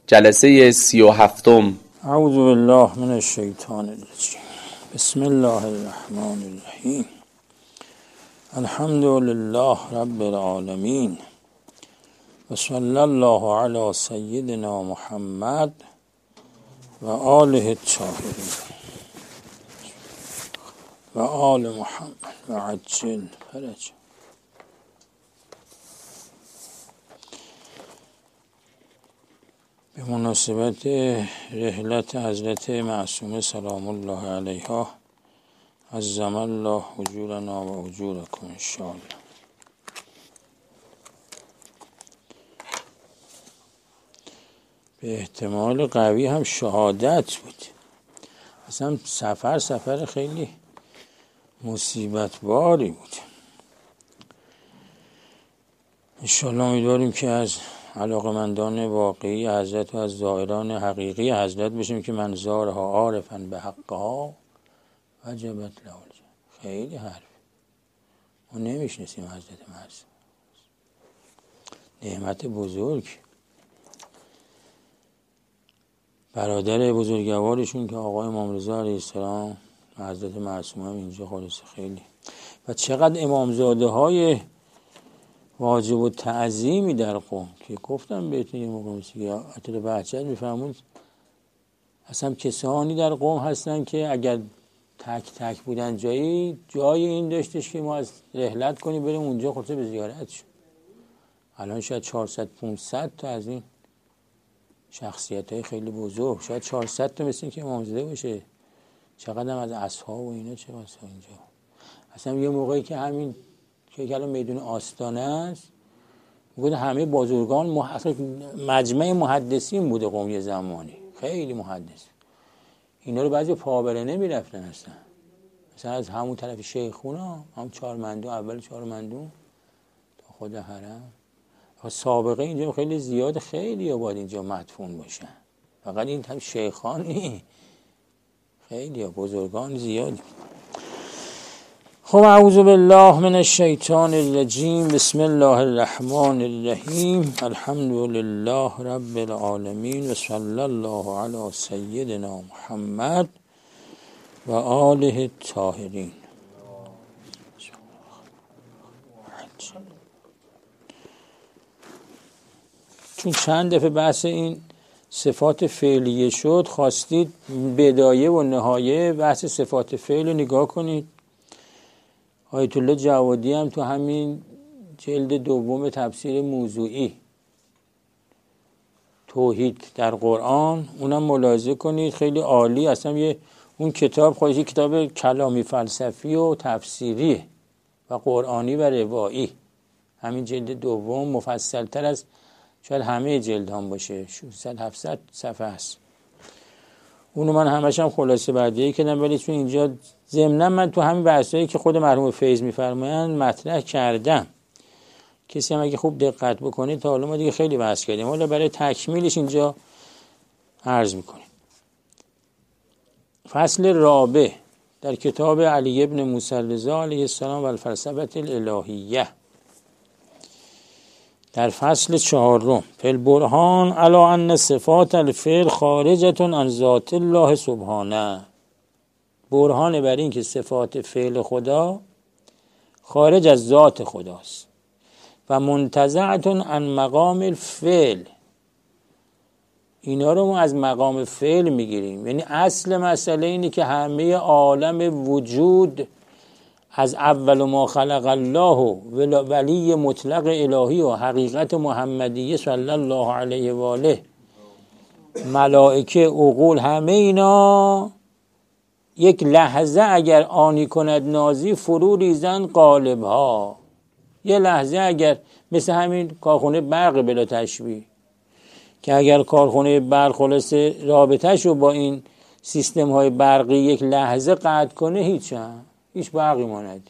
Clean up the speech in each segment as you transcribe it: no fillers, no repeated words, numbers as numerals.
جلسه 37. اعوذ بالله من الشیطان الرجیم. بسم الله الرحمن الرحیم. الحمد لله رب العالمین و صلی الله علی سیدنا محمد و آله الطاهرین و آل محمد و عجل فرج. به مناسبت رحلت حضرت معصومه سلام الله علیها عظم الله اجورنا و اجورکم انشاءالله. به احتمال قوی هم شهادت بود. اصلا سفر خیلی مصیبت باری بود. انشاءالله امیدواریم که از علاقمندان واقعی حضرت و از زائران حقیقی حضرت بشیم که من زارها عارفا به حقها وجبت له الجنة. خیلی حرف ما نمیشناسیم حضرت معصوم، نعمت بزرگ. برادر بزرگوارشون که آقای امام رضا علیه السلام و حضرت معصوم هم اینجا خالص خیلی. و چقدر امامزاده های واجب و تعظیمی در قوم که گفتم بهتون یه موقع که عطر بهجت میفهمون اصلا کسانی در قوم هستن که اگر تک بودن جای این داشتش که ما از رحلت کنیم بریم اونجا خلاصه به زیارت شد. الان شاید 400-500 تا از این شخصیت های خیلی بزرگ، شاید 400 تا مثل که امامزاده باشه. چقدر هم از اصحاب و اینا چه واسه اینجا. اصلا یه موقعی که همین که الان میدون آستانه است میگه همه بزرگان مجمع محدثین بوده قوم یه زمانی، خیلی محدث. اینا رو بعضی پابرنه میرفتن اصلا. مثلا از همون طرف شیخونا، هم چهارمندون، اول چهارمندون تا خود حرم. سابقه اینجا خیلی زیاد، خیلی باید اینجا مدفون باشن. فقط این هم شیخان نی، خیلی بزرگان زیاد. خب اعوذ بالله من الشیطان الرجیم. بسم الله الرحمن الرحیم. الحمد لله رب العالمین و صلی الله علی سیدنا محمد و آله الطاهرین. چون چند دفعه بحث این صفات فعلیه شد، خواستید بدایه و نهایه بحث صفات فعل رو نگاه کنید. آیت الله جوادی هم تو همین جلد دوم تفسیر موضوعی توحید در قرآن اونم ملاحظه کنید، خیلی عالی. اصلا اون کتاب خودش کتاب کلامی فلسفی و تفسیری و قرآنی و روایی. همین جلد دوم مفصل تر از شاید همه جلد هم باشه، 600-700 صفحه است. اونو من همش هم خلاصه برداری کردم، ولی چون اینجا ضمناً من تو همین بحثایی که خود مرحوم فیض میفرمایند مطرح کردم. کسی هم اگه خوب دقت بکنید تا حالا ما دیگه خیلی بحث کردیم، حالا برای تکمیلش اینجا عرض میکنیم. فصل رابع در کتاب علی ابن موسی رضا علیه السلام و الفلسفه الالهیه، در فصل 4 فی البرهان علی ان صفات الفعل خارجه عن ذات الله سبحانه. برهان بر این که صفات فعل خدا خارج از ذات خداست و منتزعه عن مقام الفعل. اینا رو ما از مقام فعل میگیریم. یعنی اصل مسئله اینه که همه عالم وجود از اول ما خلق الله ولی مطلق الهی و حقیقت محمدیه صلی الله علیه و آله، ملائکه، عقول، همه اینا یک لحظه اگر آنی کند نازی فرو ریزن قالب ها. یه لحظه اگر مثل همین کارخونه برق بلا تشبیه که اگر کارخونه برق خلاصه رابطه‌ش رو با این سیستم های برقی یک لحظه قطع کنه هیچ برقی ماند.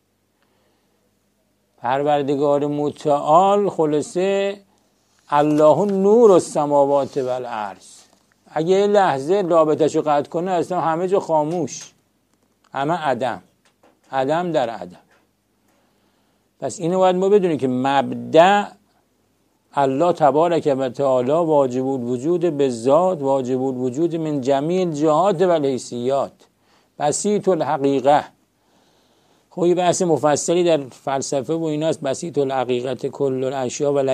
پروردگار متعال خلاصه الله نور السماوات و الارض، اگه یه لحظه رابطه‌شو قطع کنه اصلا همه جا خاموش، همه عدم در عدم. پس اینو باید ما بدونیم که مبدأ الله تبارک و تعالی واجب الوجود بالذات، واجب الوجود من جمیع الجهات و الحیثیات، بسیط الحقیقه. خب یه بحث مفصلی در فلسفه و ایناست، بسیط الحقیقت کل الاشیاء و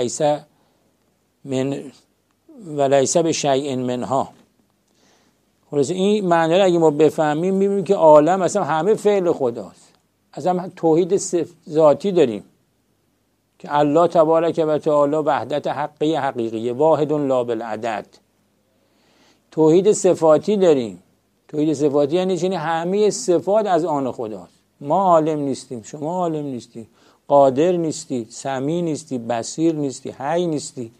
لیس به شیء منها. خلاص این معنی رو اگه ما بفهمیم میبینیم که عالم اصلا همه فعل خداست. اصلا توحید ذاتی داریم که الله تبارک و تعالی وحدت حقیقیه، واحد لا بالعدد. توحید صفاتی داریم. توحید صفاتی یعنی چی؟ همه صفات از آن خداست. ما عالم نیستیم، شما عالم نیستی، قادر نیستی، سمیع نیستی، بصیر نیستی، حی نیستی.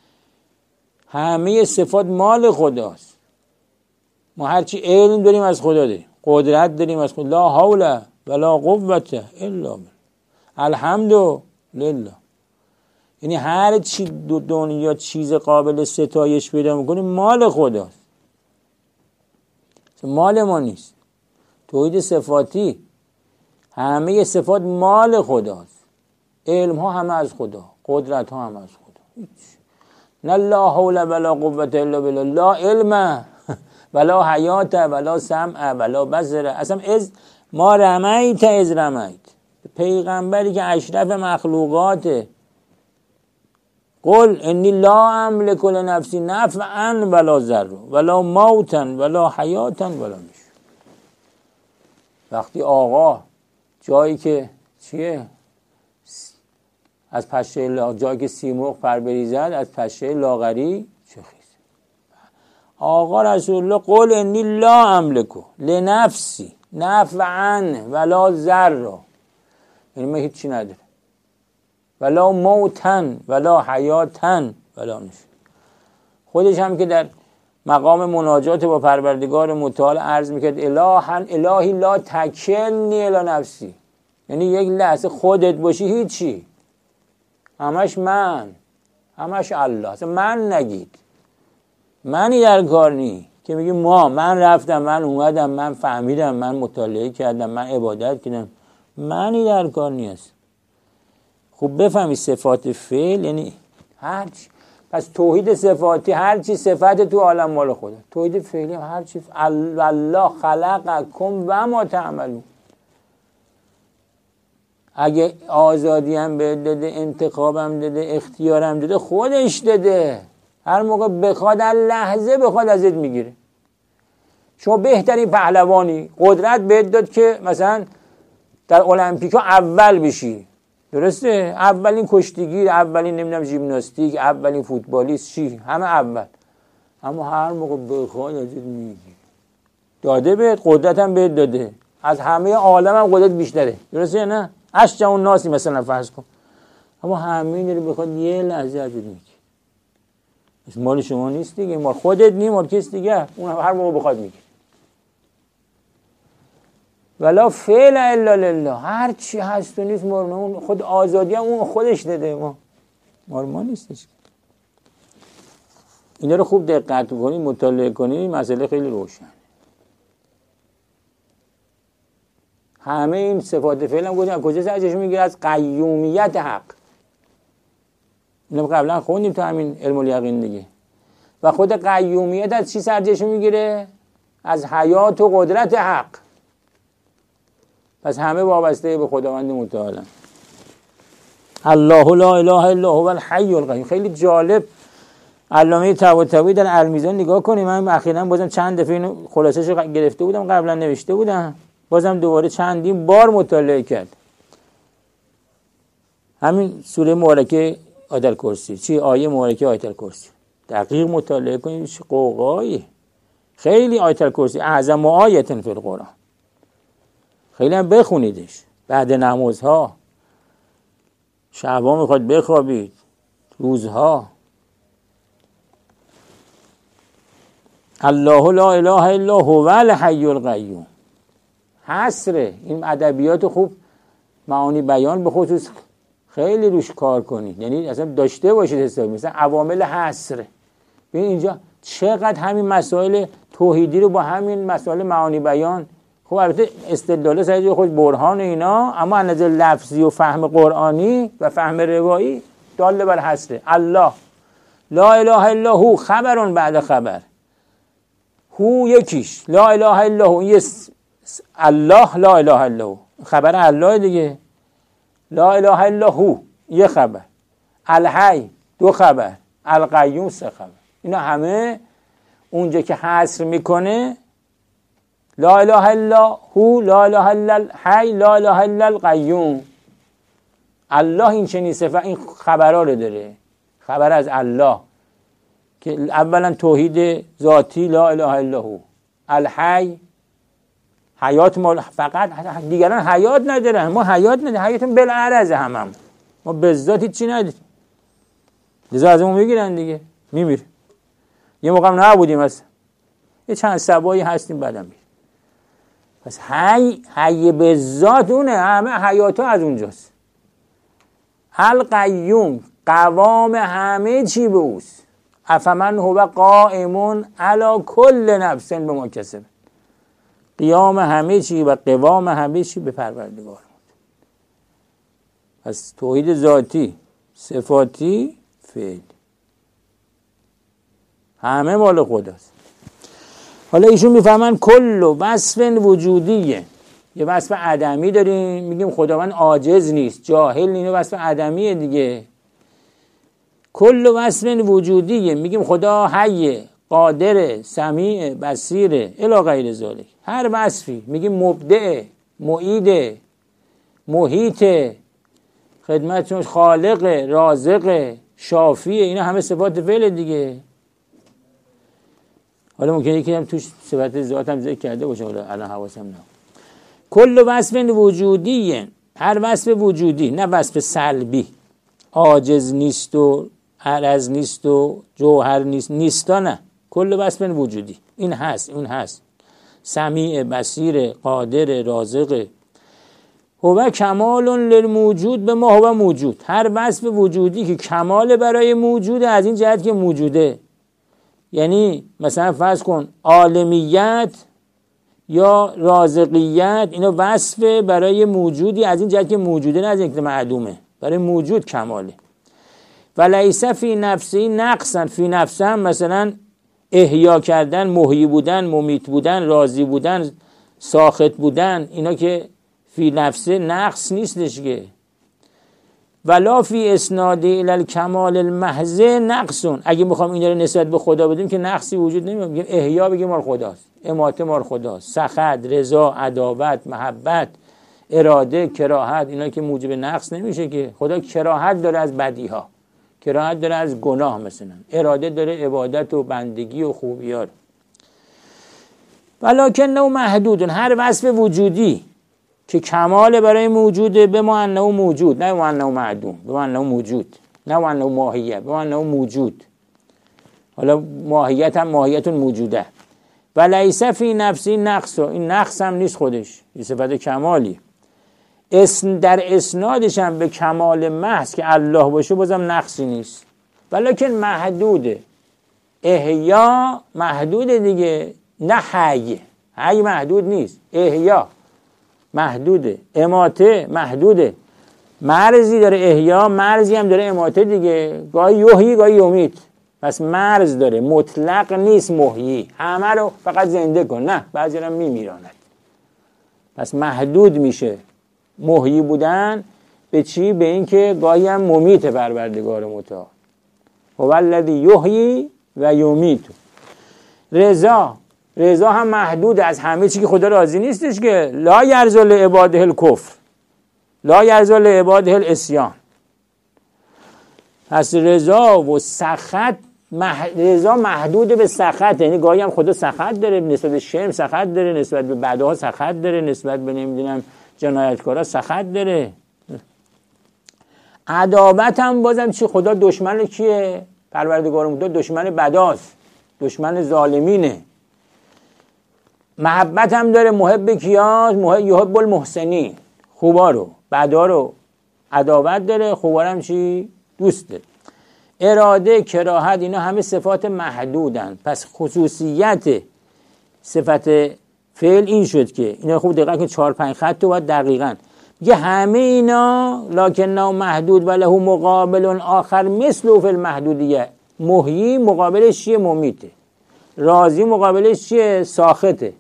همه صفات مال خداست. ما هرچی علم داریم از خدا داریم، قدرت داریم از خدا. لا حول ولا قوة الا بالله، الحمد لله. یعنی هر چی دنیا چیز قابل ستایش پیدا میکنه مال خداست، مال ما نیست. توحید صفاتی همه صفات مال خداست، علم ها همه از خدا، قدرت ها همه از خدا. نه لا حول ولا قوة الا بالله، لا علم ولا حیات ولا سمع ولا بصر. اصلا از ما رمیت از رمیت، پیغمبری که اشرف مخلوقاته. قل انی لا املک لنفسی نفعا ولا ضرا ولا موتا ولا حیاتا ولا نشورا. وقتی آقا جایی که چیه از پشه جایی که سیمرغ پر بریزد از پشه لاغری چه خیزه. آقا رسول الله قل انی لا املک لنفسی نفعا ولا ضرا، یعنی من هیچی نداره، ولا موتا ولا حیاتا ولا نشورا. خودش هم که در مقام مناجات با پروردگار متعال عرض میکرد الهی لا تکلنی الی نفسی، یعنی یک لحظه خودت باشی هیچی، همش من، همش الله، اصلا من نگید، منی در کار نی که میگی من رفتم، من اومدم، من فهمیدم، من مطالعه کردم، من عبادت کردم، منی در کار نیست. خوب بفهمی صفات فعل یعنی هرچی. پس توحید صفاتی هرچی صفت تو عالم مال خدا. توحید فعلی هرچی الله خلقکم و ما تعملون. اگه آزادی هم بهت داده، انتخابم داده، اختیارم داده، خودش داده. هر موقع بخواد در لحظه بخواد ازت میگیره. شما بهترین پهلوانی قدرت بهت داد که مثلا در المپیکا اول بشی، درسته؟ اولین کشتیگیر، اولین نمیدونم ژیمناستیک، اولین فوتبالیست، چی همه اول. اما هر موقع بخواد ازت میگیره. داده بهت، قدرت هم بهت داده، از همه عالم هم قدرت بیشتره، درسته نه؟ اشجع الناس مثلا فرض کن، اما همین رو بخواد یه لحظه ازت میگیره. مال شما نیست دیگه، مال خودت نی، مال کس دیگه، اون هر موقع بخواد میگیره. ولا فعل الا لله، هر چی هست و نیست مال خود. آزادی هم اون خودش داده، مال ما نیستش. اینا رو خوب دقت کنی، مطالعه کنی، مسئله خیلی روشن. همه این صفات فعل هم گفتیم کجا سرچشمه میگیره؟ از قیومیت حق. اینو قبلا خوندیم تو همین علم الیقین دیگه. و خود قیومیت از چی سرچشمه میگیره؟ از حیات و قدرت حق. پس همه وابسته به خداوند متعال. الله لا اله الا هو الحی القیوم. خیلی جالب علامه طباطبایی در المیزان نگاه کنیم. من اخیراً بازم چند دفعه اینو خلاصه‌اش گرفته بودم، قبلا نوشته بودم، بازم دوباره چندین بار مطالعه کرد. همین سوره مبارکه آیت الکرسی، چی آیه مبارکه آیت الکرسی دقیق مطالعه کنید. چه قوقایی، خیلی آیت الکرسی اعظم آیه فی القرآن. خیلی هم بخونیدش بعد نمازها، شبا میخواد بخوابید، روزها. الله لا اله الا هو الحی القیوم. حصر این ادبیات خوب معانی بیان به خصوص خیلی روش کار کنید، یعنی اصلا داشته باشید حسابی. مثلا عوامل حصر، ببین اینجا چقدر همین مسائل توحیدی رو با همین مسائل معانی بیان. خب البته استدلال سعی خود برهان اینا، اما از نظر لفظی و فهم قرآنی و فهم روایی دال بر حسره. الله لا اله الا هو خبرون بعد خبر، هو یکیش، لا اله الا هو الله لا اله الا هو خبر الله دیگه، لا اله الا هو یه خبر، الحی دو خبر، القیوم سه خبر. اینا همه اونجا که حصر میکنه لا اله الا هو، لا اله الا الحی، لا اله الا القیوم. الله این چنین صفت، این خبرها رو داره، خبر از الله که اولا توحید ذاتی لا اله الا هو، الحی حیات ما فقط، دیگران حیات ندارن، ما حیات نداریم، حیاتون بالعرض هممون، ما به ذات هیچی نداریم، لذا ازمون میگیرن دیگه، میمیره. یه موقع نبودیم اصلا، یه چند سبایی هستیم بعدم میره. پس حی به ذات اونه، همه حیات ها از اونجاست. القیوم قوام همه چی به اوست. افمن هو قائمون علی کل نفس بما کسبت، قیام همه چی و قوام همه چی به پروردگار. پس توحید ذاتی، صفاتی، فعل همه مال خداست. حالا ایشون میفهمن کل وصف وجودیه، یه وصف عدمی داریم، میگیم خداوند عاجز نیست، جاهل، اینو وصف عدمیه دیگه. کل وصف وجودیه، میگیم خدا حیه، قادر، سمیع، بصیر، الی غیر ذلک. هر وصفی میگیم مبدع، معید، محیط، خدمتش خالق، رازق، شافی، اینا همه صفات فعل دیگه. حالا ممکنه یکی هم توش صفت ذات هم ذکر کرده باشه، حالا الان حواسم نه. کل وصف وجودیه، هر وصف وجودی، نه وصف سلبی، عاجز نیست و عرض نیست و جوهر نیست، نیستا نه، کل وصف وجودی، این هست، اون هست، سمیع، بصیر، قادر، رازق. هو کمال للموجود به ما هو موجود، هر وصف وجودی که کمال برای موجوده، از این جهت که موجوده، یعنی مثلا فرض کن عالمیت یا رازقیت، اینا وصف برای موجودی از این جهت که موجوده، نه از اینکه معلومه، برای موجود کماله. و لیس فی نفسی نقصا، فی نفسه هم مثلا احیا کردن، محیی بودن، ممیت بودن، راضی بودن، ساخط بودن، اینا که فی نفسه نقص نیستش که. ولا فی اسناد الی الکمال المحض نقصون، اگه میخوام اینا رو نسبت به خدا بدیم که نقصی وجود نمیاد، بگیم احیا بگیم مال خداست، اماته مال خداست، سخط، رضا، عداوت، محبت، اراده، کراهت، اینا که موجب نقص نمیشه که. خدا کراهت داره از بدیها، کراهت داره از گناه، مثلا اراده داره عبادت و بندگی و خوبیار. ولکنه محدود، هر وصف وجودی که کمال برای موجوده، به ما انه موجود، نه به ما انه معدوم، به ما انه موجود، نه به ما انه ماهیه، به ما انه موجود. حالا ماهیت هم ماهیت موجوده. و لیس فی نفسی نقص، این نقص هم نیست خودش، این صفت کمالی. در اسنادش هم به کمال محض که الله باشه بازم نقصی نیست، ولیکن محدوده. احیا محدوده دیگه، نه حی، حی محدود نیست، احیا محدوده، اماته محدوده، مرزی داره احیا، مرزی هم داره اماته دیگه، گاهی یحیی گاهی یمیت، پس مرز داره، مطلق نیست محیی، همه رو فقط زنده کن، نه بعضی هم میمیراند، پس محدود میشه محیی بودن به چی؟ به این که گاهی هم ممیت پروردگار متعال، هو الذی یحیی و یمیت. رضا هم محدود از همه چی که خدا راضی نیستش که. لا یرضی لعباده الکفر، لا یرضی لعباده العصیان. پس رضا و سخط، رضا محدود به سخط، یعنی گاهی هم خدا سخط داره، نسبت به شرم سخط داره، نسبت به بدها سخط داره، نسبت به نمیدونم جنایتکارا سخط داره. عداوت هم بازم چی؟ خدا دشمن کیه؟ پروردگارمون دشمن بداست، دشمن ظالمینه. محبت هم داره، محب کیاست؟ یحب المحسنین، خوبا رو، بدا رو عداوت داره، خوبا هم چی؟ دوست داره. اراده، کراهت، اینا همه صفات محدودن. پس خصوصیت صفت فعل این شد که اینا خوب دقیقا که 4-5 خط رو باید دقیقا یه همه اینا لکنه محدود و له مقابل آخر مثل فی المحدودیه. محیی مقابلش چیه؟ ممیته. راضی مقابلش چیه؟ ساخته.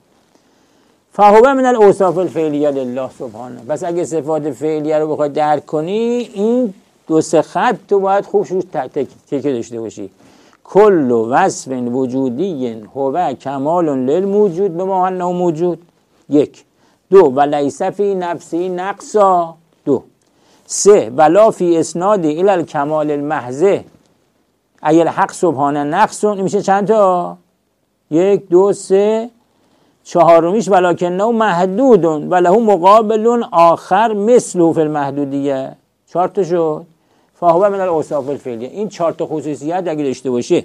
فهو من الاوصاف الفعلیه لله سبحانه. بس اگه صفات فعلیه رو بخوای درک کنی، این دو سه خط تو باید خوب روش تکیه داشته باشی. کل وصف وجودی هو کمال للموجود بما انه موجود. یک. دو ولیس فی نفسی نقصا. دو. سه ولا فی اسنادی الی الکمال المحض ای الحق سبحانه نقص. این میشه چند تا؟ یک دو سه. چهارمیش ولکنه محدود و له مقابل آخر مثل فی المحدودیه. چهار تا شد. فهو من الاوصاف الفعلیه. این چهار تا خصوصیت اگه داشته باشه،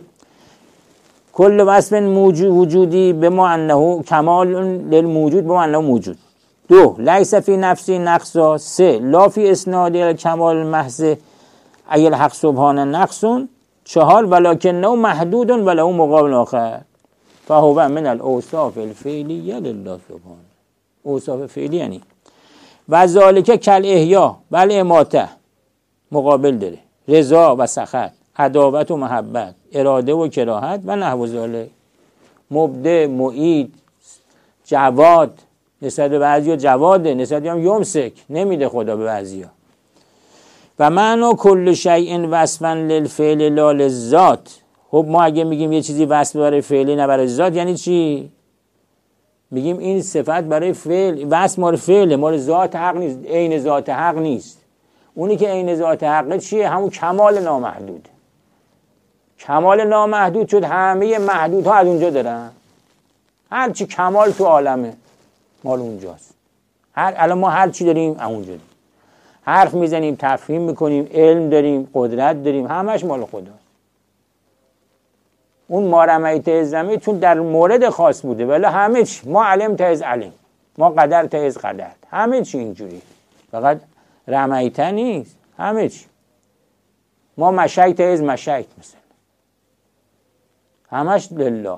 کل وصف وجودی بما انه کمال للموجود بما انه موجود. دو لیس فی نفسی نقصا. سه لا فی اسنادی الکمال المحض ای الحق سبحانه نقص. چهار ولکنه محدود و له مقابل آخر فهو من الاوصاف الفعلیه لله سبحانه. اوصاف فعلی یعنی و ذالک کل احیا بل اماته مقابل داره، رضا و سخط، عداوت و محبت، اراده و کراهت و نحو ذالک. مبدع، معید، جواد، نسبت به بعضیا جواده، نسبت به هم یمسک، نمیده خدا به بعضیا. و معنی کل شیء وصفا للفعل لا للذات. خب ما اگه میگیم یه چیزی وصف برای فعلی نه برای ذات یعنی چی؟ میگیم این صفت برای فعل، وصف مال فعله، مال ذات حق نیست، عین ذات حق نیست. اونی که عین ذات حق چیه؟ همون کمال نامحدود. کمال نامحدود شد همه محدودها از اونجا دارن. هر چی کمال تو عالمه مال اونجاست. الان ما هر چی داریم اونجا داریم. حرف میزنیم، تفهیم میکنیم، علم داریم، قدرت داریم، همش مال خداست. اون ما رمیت اذ رمیت چون در مورد خاص بوده، ولی همه چی ما علم تا از علم، ما قدر تا از قدر، همه چی اینجوری. فقط رمیت نیست، همه چی. ما مشیت از مشیت مثلا، همش لله.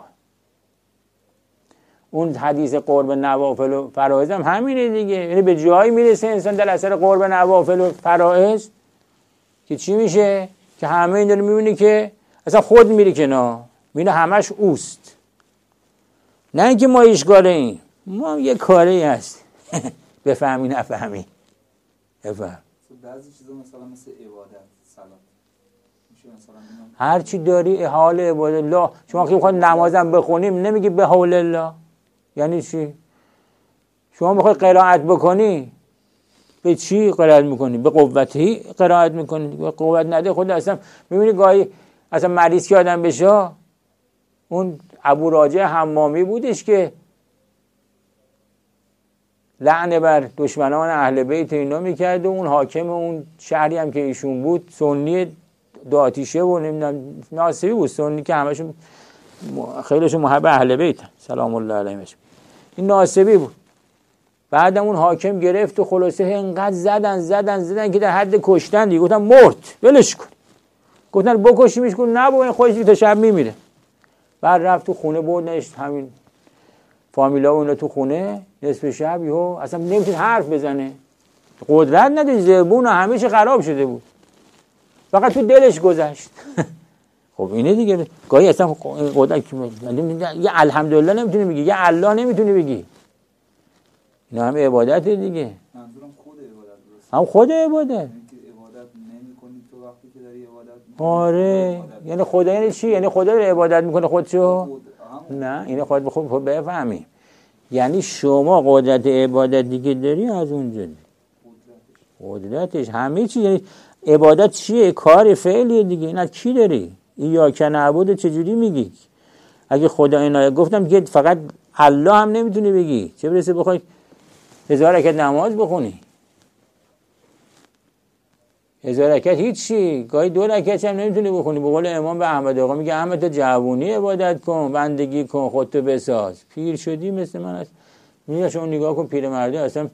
اون حدیث قرب نوافل و فرائض هم همینه دیگه. یعنی به جایی میرسه انسان در اثر قرب نوافل و فرائض که چی میشه؟ که همه این رو میبینی که اصلا خود میری کنار، میبینی همش اوست. نه اینکه ما ایشگاره این، ما یه کاری هست بفهمی نفهمی. بفهم بعضی چیزا مثلا مثل عبادت، صلات میشه مثلا هر چی داری حال عبادت الله. شما که میخواد نمازم بخونیم نمیگی به حول الله، یعنی چی؟ شما میخوای قرائت بکنی به چی قرائت میکنی؟ به قوتی قرائت میکنی. به قوت نده خود اصلا میبینی گاهی اصلا مریض که آدم بشه. اون ابو راجع حمامی بودش که لعنه بر دشمنان اهل بیت اینا میکرد و اون حاکم اون شهری هم که ایشون بود سنی داتیشه و نمیدونم ناصری بود، سنی که همشون خیلیشون محب اهل بیت سلام الله علیهم. این ناصری بود. بعدم اون حاکم گرفت و خلاصه اینقدر زدن که در حد کشتن دیگه. گفتن مرد ولش کن. گفتن بکشیمش کن، نه بابا این خودش تا شب میمیره. بعد رفت تو خونه بردنش، همین فامیلا و اینا تو خونه نصف شب یهو اصلا نمیتونه حرف بزنه، قدرت نداره، زبون و همه چی خراب شده بود، فقط تو دلش گذشت. خب اینه دیگه. گاهی اصلا قدرت یه الحمدلله نمیتونی بگی، یه الله نمیتونی بگی. اینا هم عبادت دیگه. منظورم خود عبادت. هم خود عبادت. اینکه عبادت نمی‌کنی تو وقتی که داری عبادت می‌کنی. آره یعنی خدا یعنی چی؟ یعنی خدا رو عبادت میکنه خودشو؟ نه اینو خود به خود بفهمی. یعنی شما قدرت عبادتی که داری از اونجا داری. قدرتش همه چی. یعنی عبادت چیه؟ کار فعلیه دیگه. این از کی داری؟ ایاک نعبد چجوری میگی؟ اگه خدا اینا گفتم که فقط الله هم نمیتونی بگی، چه برسه بخوای 1000 رکعت نماز بخونی. 1000 رکعت هیچی، گاهی 2 رکعت هم نمیتونی بخونی. به قول امام به احمد آقا میگه احمد تو جوونی عبادت کن، بندگی کن، خودتو بساز. پیر شدی مثل من است. میگه شما نگاه کن پیرمرده اصلا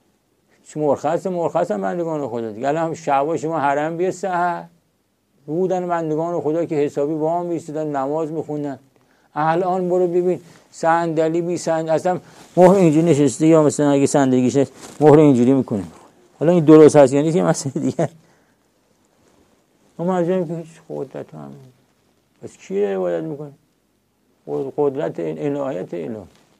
مرخص هم بندگان خدا دیگه. الان شب شما حرم بیا سحر بودن بندگان خدا که حسابی با هم میستادن نماز میخوندن. الان برو ببین صندلی بی صندلی اصلا مهر اینجوری نشسته، یا مثلا اگه صندلیش مهر اینجوری میکنه. حالا این درست هست یعنی که مسئله دیگه ما مرجعیم که هیچ قدرت هم پس کی عبادت میکنه؟ قدرت الهیت اله.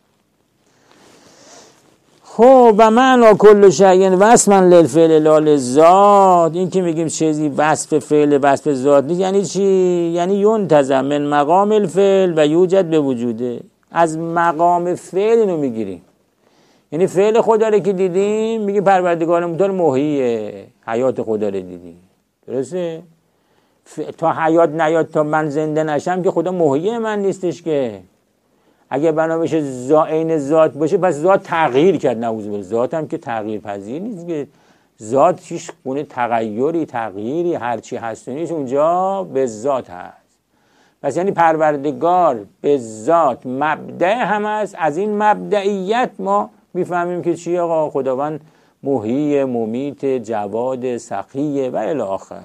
خب و معنا کل شیء وصفا للفعل لا للذات، این که میگیم چیزی وصف فعل وصف ذات نیست یعنی چی؟ یعنی ينتزع من مقام الفعل و یوجد به وجوده، از مقام فعل اینو میگیریم. یعنی فعل خدا رو که دیدیم میگه پروردگار متعال محییه، حیات خدا رو دیدیم، درسته؟ تا حیات نیاد تا من زنده نشم که خدا محیی من نیستش که. اگه بنا بشه عین ذات باشه پس ذات تغییر کرد، نعوذ بالله. ذات هم که تغییر پذیر نیست که، ذات هیچ گونه تغییری هرچی هست نیست اونجا به ذات هست. پس یعنی پروردگار به ذات مبدأ هم هست. از این مبدئیت ما میفهمیم که چی؟ آقا خداوند محیی، ممیت، جواد، سخیه و الی آخر.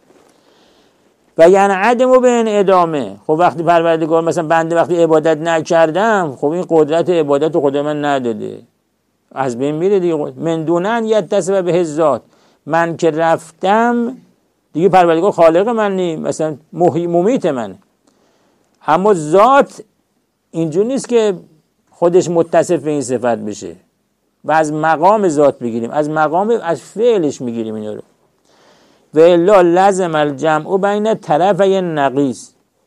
و یعنی عدم و به ادامه. خب وقتی پروردگار مثلا بنده وقتی عبادت نکردم، خب این قدرت عبادت رو خدا من نداده، از بین میره دیگه. من دونن یتصف به ذات، من که رفتم دیگه پروردگار خالق من نی، مثلا محیی ممیت منه. اما ذات اینجور نیست که خودش متصف به این صفت بشه و از مقام ذات بگیریم، از فعلش میگیریم اینا رو. و الا لازم الجمع بین طرفی نقیض،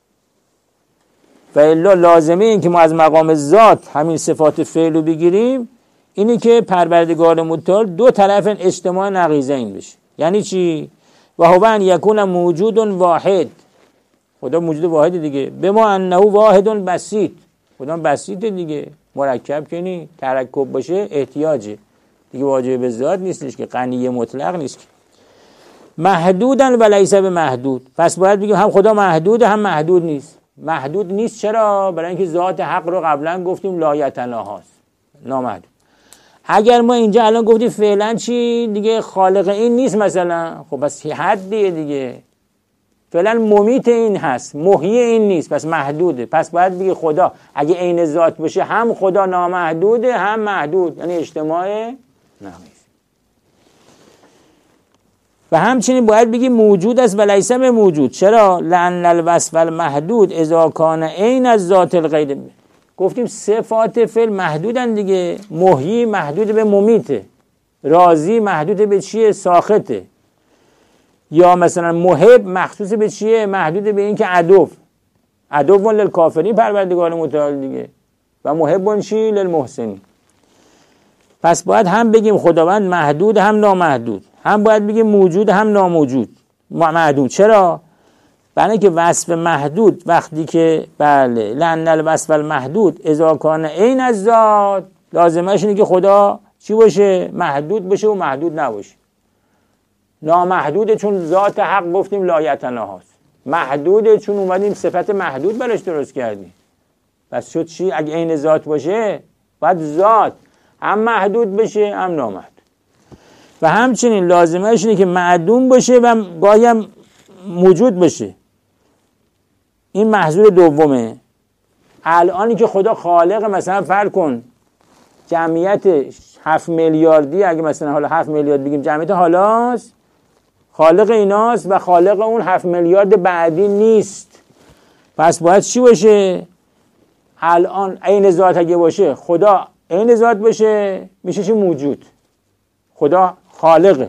و الا لازمه این که ما از مقام ذات همین صفات فعل رو بگیریم اینی که پروردگار متعال دو طرف اجتماع نقیضین بشه. یعنی چی؟ و هو ان یکون موجود واحد، خدا موجود واحد دیگه، به ما انه واحد بسیط، خدا بسیطه دیگه، مرکب که نی، ترکب باشه احتیاجه دیگه، واجب به ذات نیستش که، غنی مطلق نیست که. محدودن و لیس به محدود، پس باید بگیم هم خدا محدوده هم محدود نیست. محدود نیست چرا؟ برای اینکه ذات حق رو قبلا گفتیم لا یتناهاست، نامحدود. اگر ما اینجا الان گفتیم فعلا چی دیگه؟ خالق این نیست مثلا، خب بس حدیه دیگه، فعلا ممیت این هست، محیی این نیست، پس محدوده. پس باید بگی خدا اگه عین ذات باشه هم خدا نامحدوده هم محدود، یعنی اجتماع نقیض. و همچنین باید بگی موجود است و لیس به موجود. چرا؟ لأن الوصف المحدود اذا کان عین از ذات الغیر. گفتیم صفات فعل محدودن دیگه، محیی محدود به ممیته، راضی محدود به چیه؟ ساخته. یا مثلا محب مخصوص به چیه؟ محدود به این که عدو للکافرین پروردگار متعال دیگه، و محب چی؟ للمحسنین. پس باید هم بگیم خداوند محدود هم نامحدود، هم باید بگیم موجود هم ناموجود معدوم. چرا؟ برای اینکه وصف محدود وقتی که بله لأن الوصف المحدود اذا کان عین از ذات، لازمش اینه که خدا چی باشه؟ محدود باشه و محدود نباشه. نامحدوده چون ذات حق گفتیم لا یتناهاست، محدوده چون اومدیم صفت محدود براش درست کردیم. پس شد چی؟ اگه عین ذات باشه باید ذات هم محدود بشه هم نامحدود. و همچنین لازمش اینه که معدوم باشه و گاهی هم موجود باشه. این محصول دومه. الانی که خدا خالق، مثلا فرض کن جمعیت 7 میلیاردی، اگه مثلا حالا 7 میلیارد بگیم جمعیت حالاست، خالق ایناست و خالق اون 7 میلیارد بعدی نیست. پس باید چی باشه؟ الان عین ذات اگه باشه، خدا عین ذات باشه، میشه چی؟ موجود. خدا خالقه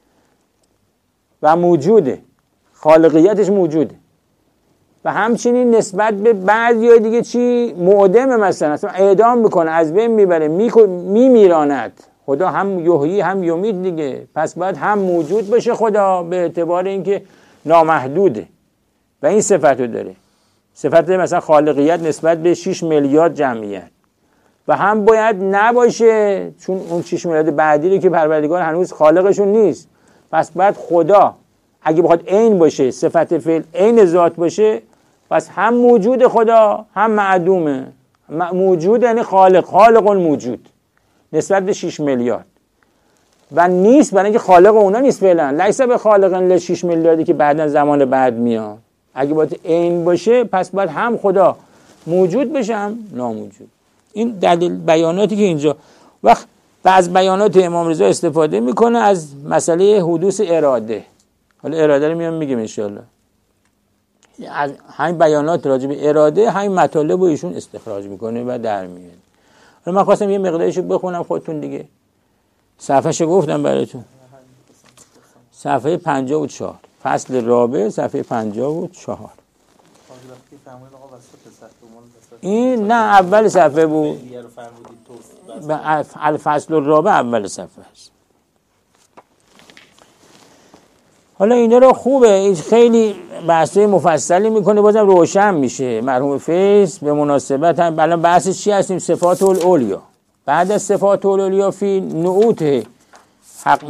و موجوده، خالقیتش موجوده. و همچنین نسبت به بعضی دیگه چی؟ معدم، مثلا اعدام میکنه، از بین میبره، میمیراند. خدا هم یحیی هم یمیت دیگه. پس باید هم موجود باشه خدا به اعتبار اینکه نامحدوده و این صفت رو داره، صفت مثلا خالقیت نسبت به 6 میلیارد جمعیت. و هم باید نباشه چون اون 6 میلیارد بعدی رو که پروردگار هنوز خالقشون نیست. پس باید خدا اگه بخواد عین باشه، صفت فعل عین ذات باشه، پس هم موجود خدا هم معدومه. موجود یعنی خالق موجود نسبت به 6 میلیارد و نیست برای اینکه خالق اونا نیست فعلا. لیس به خالق ل 6 میلیاردی که بعدن زمان بعد میاد. اگه باید عین باشه پس باید هم خدا موجود بشه هم ناموجود. این دلیل بیاناتی که اینجا وقت و از بیانات امام رضا استفاده میکنه از مسئله حدوث اراده. حالا اراده رو میام میگم انشالله. از همین بیانات راجع به اراده همین مطالب رو ایشون استخراج میکنه و در میاد. حالا من خواستم یه مقدارشو بخونم خودتون دیگه. صفحه‌شو گفتم براتون. صفحه 54 فصل رابع صفحه 54. این نه اول صفحه بود. الفصل الرابع اول صفحه است. حالا اینا رو خوبه، این خیلی بحثای مفصلی میکنه، بازم روشن میشه. مرحوم فیض به مناسبت هم الان بحث چی هستیم؟ صفات العلیا. بعد از صفات العلیا فی نعوت حق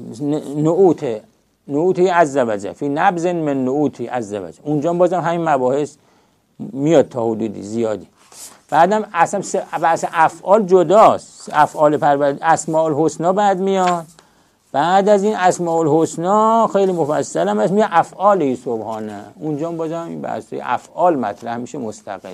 نعوت عز وجل فی نبذ من نعوت عز وجل. اونجا بازم همین مباحث میاد تا حدودی زیادی. بعدم اصلا بحث افعال جداست. افعال پروردگار، اسماء الحسنا بعد میاد. بعد از این اسماء الحسنا خیلی مفصل هم هست، میاد افعال سبحانه. اونجا بازم این بحث افعال مطرح میشه مستقلا.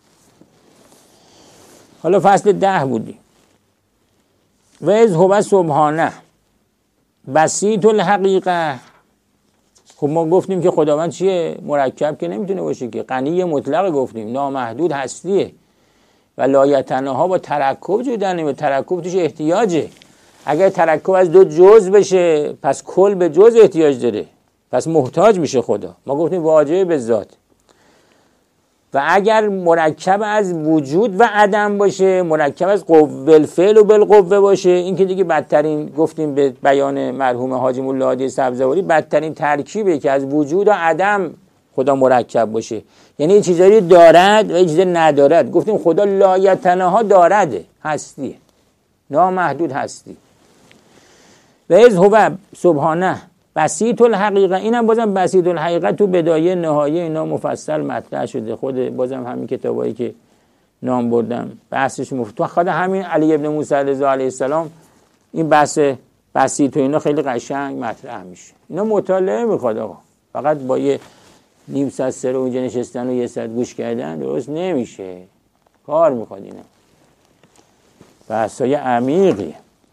حالا فصل 10 بودی. و از هو سبحانه بسیط الحقیقه. خب ما گفتیم که خداوند چیه؟ مرکب که نمیتونه باشه که، غنی مطلق گفتیم، نامحدود هستیه و لایتناها با ترکب جدا نمیشه. ترکب توش احتیاجه. اگر ترکب از دو جزء بشه پس کل به جزء احتیاج داره، پس محتاج میشه خدا. ما گفتیم واجب به ذات. و اگر مرکب از وجود و عدم باشه، مرکب از قوه الفعل و بالقوه باشه، این که دیگه بدترین، گفتیم به بیان مرحوم حاجی مولا هادی سبزواری، بدترین ترکیبه که از وجود و عدم خدا مرکب باشه. یعنی این چیزایی دارد و این چیزایی ندارد. گفتیم خدا لایتناها دارده، هستیه، نامحدود هستی. و از هو سبحانه بسیط الحقیقه. اینم بازم بسیط الحقیقه تو بدایه نهایه اینا مفصل مطرح شده. خود بازم همین کتابایی که نام بردم بحثش تو خود همین علی ابن موسی رضا علیه السلام این بحث بسیط و اینا خیلی قشنگ مطرح میشه. اینا مطالعه میخواد آقا. فقط با یه نیم ساعت سر اونجا نشستن و یه ساعت گوش کردن درست نمیشه. کار میخواد اینا. بحثای عمیقی.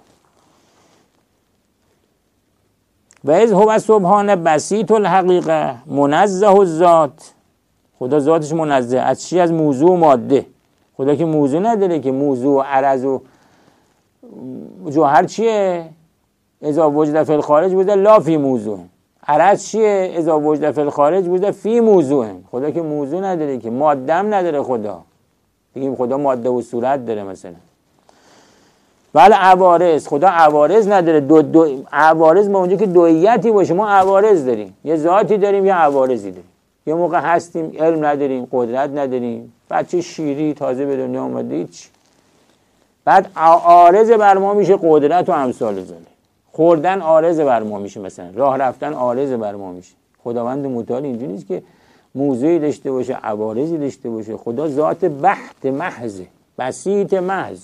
و از هو سبحانه بسیط الحقیقه منزه الذات. خدا ذاتش منزه از چی؟ از موضوع و ماده. خدا که موضوع نداره که، موضوع و عرض و جوهر چیه؟ اذا وجد فی الخارج بوده لا فی موضوع. عرض چیه؟ اذا وجد فی الخارج بوده فی موضوع. خدا که موضوع نداره که، ماده هم نداره خدا. بگیم خدا ماده و صورت داره مثلا. ولی عوارض، خدا عوارض نداره. دو عوارض ما اونجا که دویتی باشه، ما عوارض داریم، یه ذاتی داریم یه عوارضی داریم. یه موقع هستیم علم نداریم، قدرت نداریم، بچه شیری تازه به دنیا اومده هیچ، بعد عارض بر ما میشه قدرت و امثال ذالک. خوردن عارض بر ما میشه، مثلا راه رفتن عارض بر ما میشه. خداوند متعال اینجوری نیست که موضوعی داشته باشه، عوارضی داشته باشه. خدا ذات بحت محض، بسیط محض،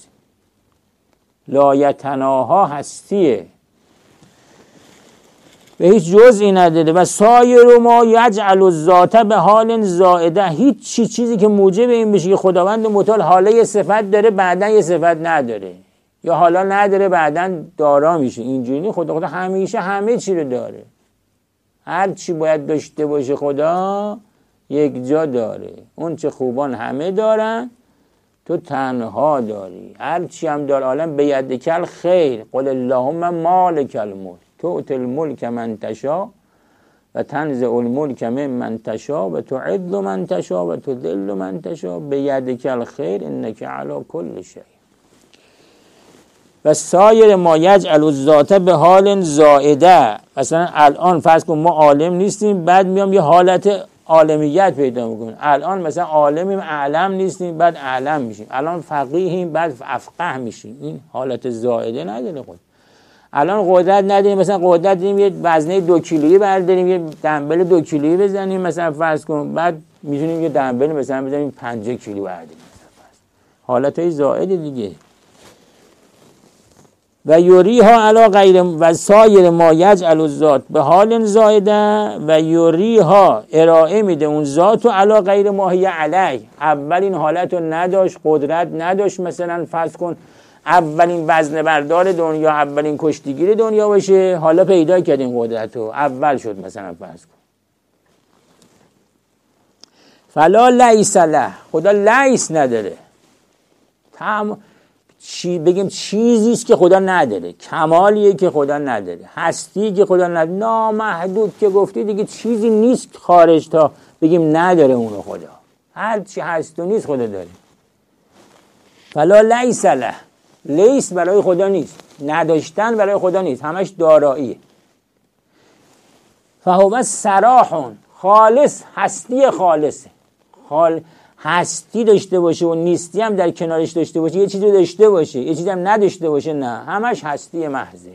لایتناها هستیه و هیچ جزئی نداره. و سایر ما یجعل الذات به حال زائده. هیچ چیزی که موجب این بشه که خداوند متعال حالا یه صفت داره بعدن یه صفت نداره، یا حالا نداره بعدن دارا میشه، اینجوری خدا همیشه همه چی رو داره. هر چی باید داشته باشه خدا یک جا داره. اون چه خوبان همه دارن، تو تنها داری. هر چی هم دار عالم به یدکل خیر. قل اللهم مالک الملک تؤتی الملک من تشاء و تنزع الملک ممن تشاء و تعز من تشاء و تذل من تشاء به یدکل خیر انک علی کل شیء. و سایر ما یجعل الذات به حال زائده. مثلا الان فرض کن ما عالم نیستیم، بعد میام یه حالت عالمیت پیدا میکنیم. الان مثلا عالمیم، اعلم نیستیم، بعد اعلم میشیم. الان فقیهیم، بعد افقه میشیم. این حالت زائده نداره خود. الان قدرت نداریم، مثلا قدرت داریم یه وزنه 2 کیلویی برداریم، یه دنبل 2 کیلویی بزنیم مثلا فرض کن، بعد میتونیم یه دنبل مثلا بزنیم 5 کیلو برداریم. حالتهای زائده دیگه. و یوریها علی غیر و سایر ما یجعل الذات به حال زائده و یوریها ارائه میده اون ذات و علی غیر ما هی علی. اول این حالت رو نداشت، قدرت نداشت. مثلا فرض کن اولین وزن بردار دنیا، اولین کشتیگیر دنیا باشه، حالا پیدا کردین قدرت رو، اول شد مثلا فرض کن. فلا لیس له، خدا لیس نداره. بگیم چیزی است که خدا نداره، کمالیه که خدا نداره، هستی که خدا نداره، نامحدود که گفتی دیگه چیزی نیست خارج تا بگیم نداره اونو خدا. هر چی هست و نیست خدا داره. فلا لیس له، لیس برای خدا نیست، نداشتن برای خدا نیست، همش داراییه. فهو صراح، خالص، هستی خالصه. هستی داشته باشه و نیستی هم در کنارش داشته باشه، یه چیزی داشته باشه یه چیزی هم نداشته باشه، نه، همش هستی محضه.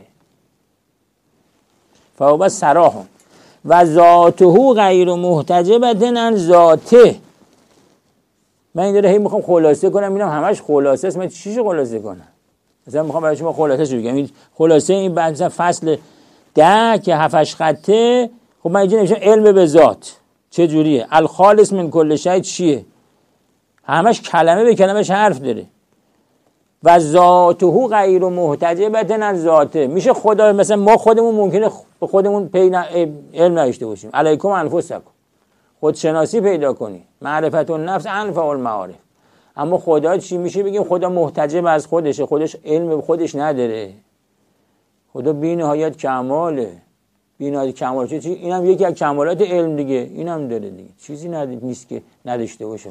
فهو صراح و ذاته غیر محتجبة عن ذاته. من این داره میخوام خلاصه کنم، میرم همش خلاصه است، من چیشو خلاصه کنم؟ مثلا میخوام برای شما خلاصه شو بگم. این خلاصه این مثلا فصل 10 که 7 خطه، خب من اینجا نمیشم علم به ذات چه جوریه، الخالص من کل شیء چیه، همش کلمه به کلمش حرف داره. و ذاته غیر محتجبة عن ذاته، میشه خدا مثلا ما خودمون ممکنه به خودمون علم نداشته باشیم، علیکم انفسکم، خودشناسی پیدا کنی، معرفت النفس انفع المعارف. اما خدا چی میشه بگیم خدا محتجب از خودشه، خودش علم به خودش نداره، خدا بی نهایت کماله، بی نهایت کمال. چی اینم یکی از کمالات علم دیگه، اینم داره دیگه، چیزی نیست که نداشته باشه.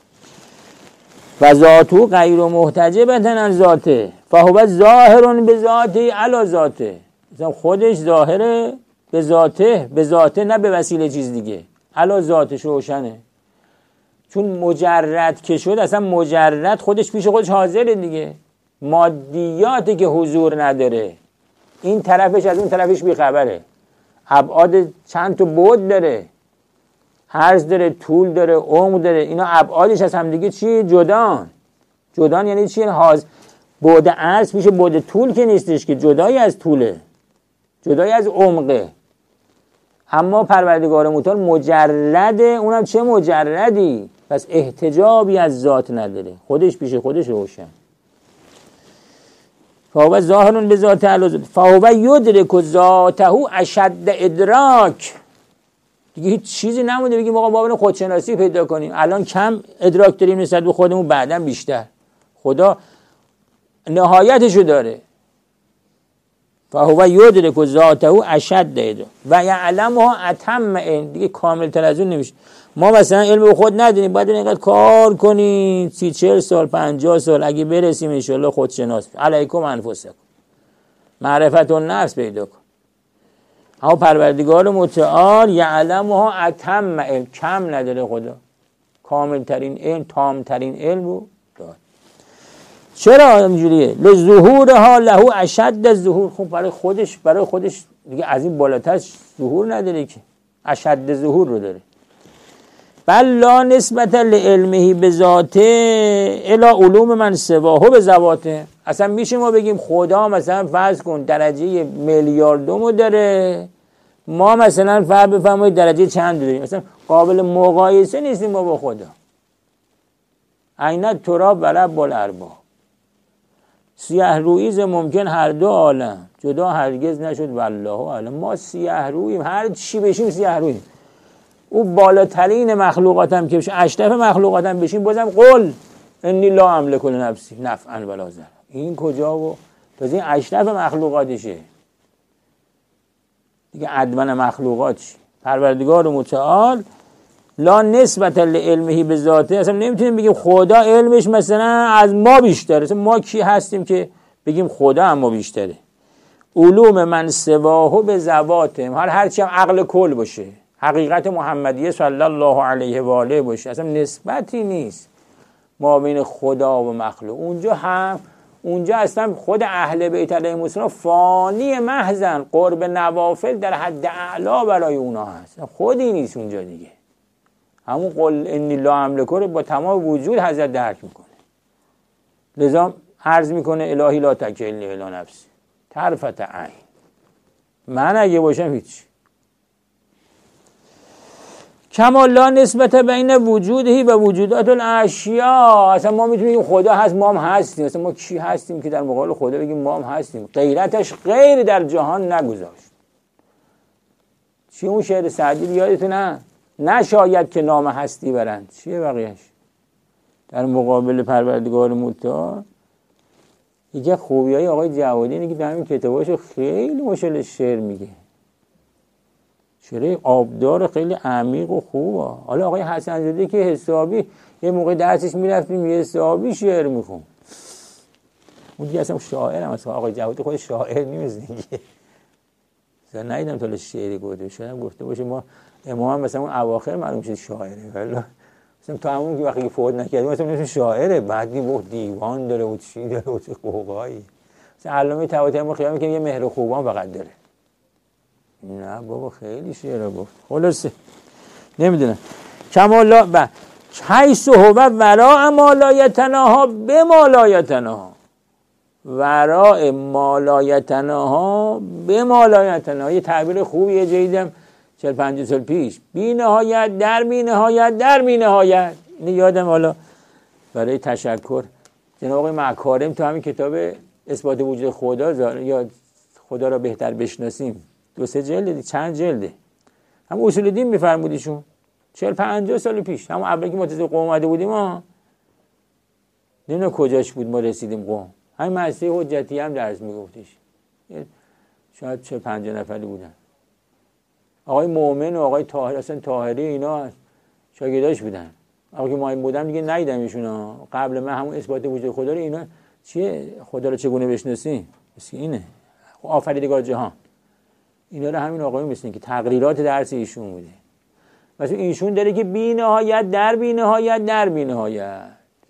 و ذاتو غیر محتجبة عن ذاته فهو ظاهر بذاته علی ذاته. مثلا خودش ظاهره به ذاته، نه به وسیله چیز دیگه، علی ذاتش روشنه. چون مجرد که شد، اصلا مجرد خودش پیش خودش حاضره دیگه، مادیاتی که حضور نداره، این طرفش از اون طرفش بیخبره، ابعاد چند تا بعد داره، عرض داره، طول داره، عمق داره، اینا ابعادش از هم دیگه چی؟ جدان یعنی چی؟ بعد عرض میشه بعد طول که نیستش که، جدایی از طوله، جدایی از عمقه. اما پروردگار متعال مجرده، اونم چه مجردی، پس احتجابی از ذات نداره، خودش پیش خودش روشن. فهو ظاهر بذاته علی ذاته فهو یدرک ذاته اشد ادراک. دیگه هیچ چیزی نمونده بگیم آقا ما بریم خودشناسی پیدا کنیم، الان کم ادراک داریم نسبت به خودمون، بعداً بیشتر. خدا نهایتشو داره. فهو یدرک ذاته اشد ادراک و یعلمها اتم علم. دیگه کامل تر از اون نمیشه. ما مثلا علم به خود نداریم، باید اینقدر کار کنیم 30-40 سال 50 سال، اگه برسیم ان شاءالله خودشناس. علیکم انفسکم، معرفت النفس پیدا کن. اما پروردگار متعال یعلمها اتم علم، کم نداره خدا، کامل ترین علم، تام ترین علم رو داره. چرا اینجوریه؟ لظهورها له اشد الظهور. خب برای خودش دیگه از این بالاتر ظهور نداره که، اشد ظهور رو داره. بل لا نسبت لعلمه بذاته الی علوم من سواه بذواته. اصلا میشه ما بگیم خدا مثلا فرض کن درجه میلیاردومو داره، ما مثلا فرض بفرمایید درجه چند داریم، مثلا قابل مقایسه نیستیم ما با خدا. عین التراب و رب الارباب. سیاه رویی ممکن هر دو عالم جدا هرگز نشد والله اعلم. ما سیاه روییم، هر چی بشیم سیاه روییم. او بالاترین مخلوقاتم که بشه، اشرف مخلوقاتم بشیم، بازم قل انی لا املک لنفسی نفعا ولا ضرا. این کجا و تازه این اشرف مخلوقاتشه دیگه، ادون مخلوقاتش. پروردگار متعال لا نسبت لعلمه به ذاته. اصلا نمیتونیم بگیم خدا علمش مثلا از ما بیشتره. اصلا ما کی هستیم که بگیم خدا اما بیشتره؟ علوم من سواه به ذواته، هرچی هم عقل کل باشه، حقیقت محمدیه صلی الله علیه و آله باشه، اصلا نسبتی نیست ما بین خدا و مخلوق. اونجا اصلا خود اهل بیت علیهم السلام فانی محضن، قرب نوافل در حد اعلا برای اونا هست، خودی نیست اونجا دیگه. همون قل انی لا املک رو با تمام وجود حضرت درک میکنه. لذا عرض میکنه الهی لا تکلنی الی نفسی طرفة عین. من اگه باشم هیچ. کما لا نسبت بین وجودهی و وجودات الاشیاء. اصلا ما میتونیم خدا هست، ما هم هستیم. اصلا ما کی هستیم که در مقابل خدا بگیم ما هم هستیم؟ غیرتش غیر در جهان نگذاشت. چی اون شعر سعدی یادتونه؟ نشاید که نام هستی برند. چیه بقیهش؟ در مقابل پروردگار متعال. یکی خوبیای آقای جوادی اینه که در همین کتاباشو خیلی مشکل شعر میگه، شعر آبدار خیلی عمیق و خوبه. حالا آقای حسن زاده که حسابی یه موقع درسش میرفتیم یه حسابی شعر میخون، اون دیگه اصلا شاعر هم اصلا آقای جوادی خود شاعر نیست دیگه. مثلا ندیدم تا شعری گفته، شاید گفته باشه ما امام مثلا اون اواخر معلوم شد شاعره، ولی مثلا تا همون که وقتی فوت نکرد مثلا نمیشه شاعره، بعدی بود دیوان داره و چی داره و چه قوقایی. مثلا علامه طباطبایی خیال میکنه یه مهر خوبان فقط داره. نه بابا خیلی شعر گفت. خلاصه نمیدونم کمالا و حیث هو وراء ما لا یتناها بما لا یتناها، وراء ما لا یتناها بما لا یتناها. یه تعبیر خوبیه جدیدم 40-50 سال پیش، بی نهایت در بی نهایت در بی نهایت. اینو یادم حالا برای تشکر جناب آقای مکارم تو همین کتاب اثبات وجود خدا یا خدا را بهتر بشناسیم 2-3 جلد چند جلده هم اصول دین میفرمودیشون 40-50 سال پیش، همون اولی که ما تازه قم اومده بودیم ها، نمیدونم کجاش بود ما رسیدیم قم، همین مدرسه حجتی هم درس میگفتش، شاید 40-50 نفری بودن. آقای مومن و آقای طاهر، اصلا طاهری اینا شاگرداش بودن. آقا که ما این بودم دیگه ندیدم ایشون. قبل من همون اثبات وجود خدا رو اینا چیه، خدا رو چگونه بشناسیم، مثل اینه آفریدگار جهان، اینا رو همین آقایون مثل که تقریرات درس ایشون بوده. مثلا ایشون داره که بی نهایت در بی نهایت در بی نهایت.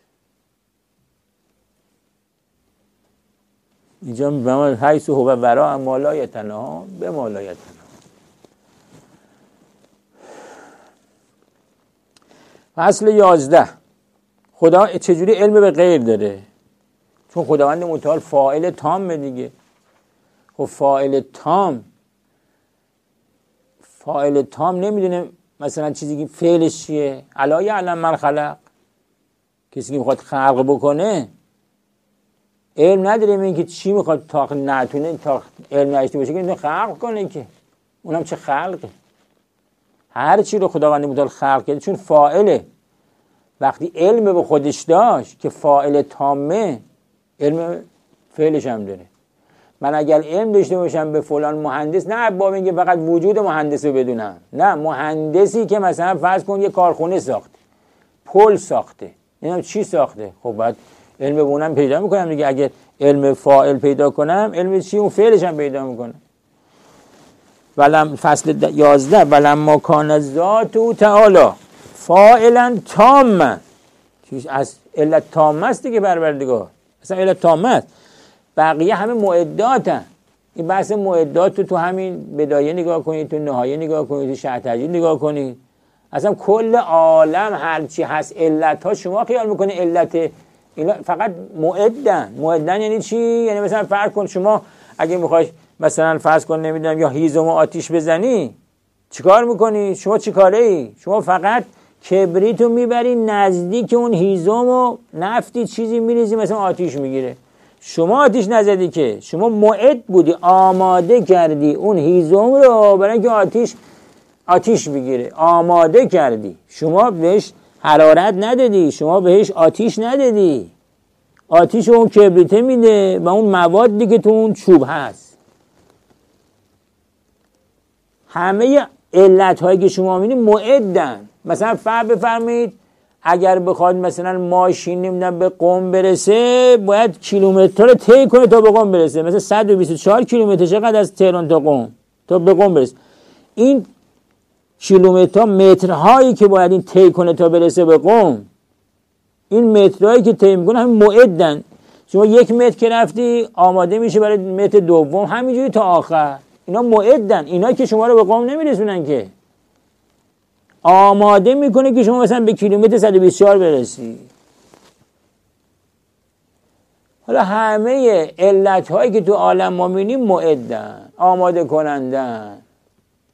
اینجا میگم حیث هو وراء ما لا یتناها بما لا یتناها. فصل 11 خدا چجوری علم به غیر داره؟ چون خداوند متعال فاعل تام دیگه. خب فاعل تام نمیدونه مثلا چیزی که فعلش چیه. الا یعلم من خلق، کسی که میخواد خلق بکنه علم نداره این که چی میخواد، تا نتونه تا علم نداشته باشه که خلق کنه، که اونم چه خلقه. هر چی رو خداوند متعال خلق کرده چون فاعله. وقتی علم به خودش داشت که فاعل تامه، علم فعلش هم داره. من اگر علم داشته باشم به فلان مهندس، نه باب اینکه فقط وجود مهندس رو بدونم، نه مهندسی که مثلا فرض کن یه کارخونه ساخته، پل ساخته، نمیدونم چی ساخته، خب بعد علم به اونم پیدا میکنم دیگه. اگر علم فاعل پیدا کنم علم چی اون فعلش هم پیدا میکنم. فصل 11 ولما کان ذات تعالی فاعلا تاما، چیز از علت تامه است دیگه پروردگار، اصلا علت تامه است. بقیه همه معداتن. این بحث معدات تو همین بدایه نگاه کنید، تو نهایه نگاه کنید، تو شرح تجدید نگاه کنید، اصلا کل عالم هرچی هست علت ها شما خیال میکنه علت اینا فقط معدن یعنی چی؟ یعنی مثلا فرض کن شما اگه میخوای مثلا فرض کن نمیدونم یا هیزم آتیش بزنی چیکار میکنی؟ شما چیکاره ای؟ شما فقط کبریتو میبری نزدیک اون هیزم و نفتی چیزی میریزی مثلا آتیش میگیره. شما آتیش نزدی که، شما معد بودی، آماده کردی اون هیزم رو برای اینکه آتیش بگیره، آماده کردی. شما بهش حرارت ندادی، شما بهش آتیش ندادی، آتیش اون کبریته میده و اون موادی که تو اون چوب هست. همه علت هایی که شما میبینید معدن. مثلا فرض بفرمایید اگر بخواد مثلا ماشین نمیدونم به قم برسه باید کیلومتر رو طی کنه تا به قم برسه، مثلا 124 کیلومتر چقدر از تهران تا قم تا به قم برسه. این کیلومترها مترهایی که باید این طی کنه تا برسه به قم، این مترهایی که طی میکنه همین معدن. شما 1 متر که رفتی آماده میشه برای متر دوم، همینجوری تا آخر. اینا معدن، اینا که شما رو به قم نمیرسونن که، آماده میکنه که شما مثلا به کیلومتر 124 برسی. حالا همه علت هایی که تو عالم ما میبینیم معدن، آماده کنندن.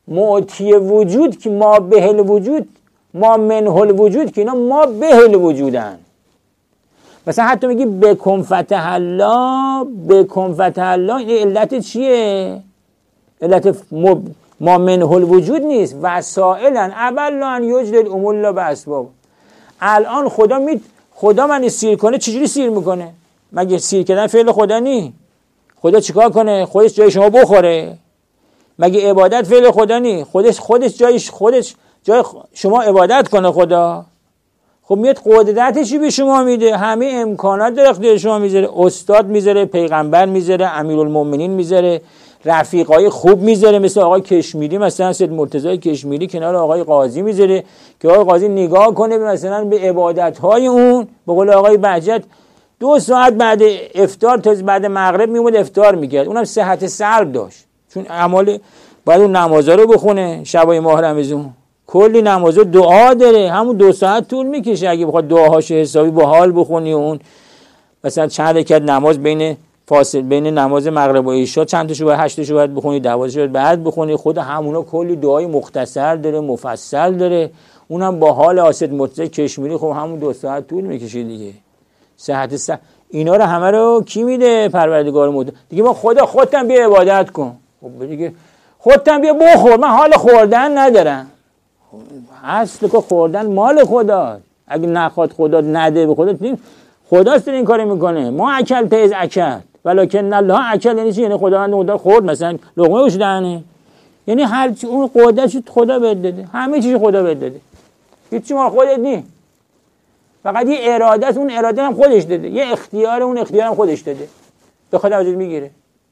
معطی وجود که ما بهل وجود، ما منهل وجود که اینا ما بهل وجودن. مثلا حتی میگی بکن فتح الله، بکن فتح الله، این علت چیه؟ علت ما منهل وجود نیست، وسائلن ابلا ان یجلل امور لا باسباب. الان خدا من سیر کنه چجوری سیر میکنه؟ مگه سیر کردن فعل خدا نی؟ خدا چیکار کنه؟ خودش جای شما بخوره؟ مگه عبادت فعل خدا نی؟ خودش جای شما عبادت کنه خدا؟ خب میاد قدرتشی به شما میده، همه امکانات در اختیار شما میذاره، استاد میذاره، پیغمبر میذاره، امیرالمومنین میذاره، رفیقای خوب میذاره، مثل آقای کشمیری، مثلا سید مرتضی کشمیری کنار آقای قاضی میذاره که آقای قاضی نگاه کنه مثلا به عبادت‌های اون. به قول آقای بهجت 2 ساعت بعد افطار تا بعد مغرب میومد افطار میکرد، اونم صحت سلب داشت، چون اعمال باید اون نمازا رو بخونه شبای ماه رمضان، کلی نماز و دعا داره، همون 2 ساعت طول میکشه اگه بخواد دعاهاش حسابی با حال بخونی. اون مثلا چند رکعت نماز بین نماز مغرب و عشا چند تاشو باید 8 تاشو باید بخونی، 12 تاشو بعد بخونی، خود همونا کلی دعای مختصر داره، مفصل داره، اونم با حال آسد مرتضی کشمیری. خب همون 2 ساعت طول میکشه دیگه. صحت اینا رو همه رو کی میده؟ پروردگار متعال دیگه. ما خودتم بیا عبادت کن. خب دیگه خودتم بیا بخور، من حال خوردن ندارم. اصل که خوردن مال خدا، اگه نخواد خدا نده به خداست این کاری میکنه. ما اکل تیز اکل ولکن الله اکل، یعنی چی؟ یعنی خدا خورد، مثلا لقمه گوش دهنه، یعنی هر چی اون قدرتش خدا بهت داده، همه چیز خدا بهت داده، هیچ چی مال خودت نی، فقط یه اراده است، اون اراده هم خودش داده، یه اختیار، اون اختیار هم خودش داده، به خدا ازت میگیره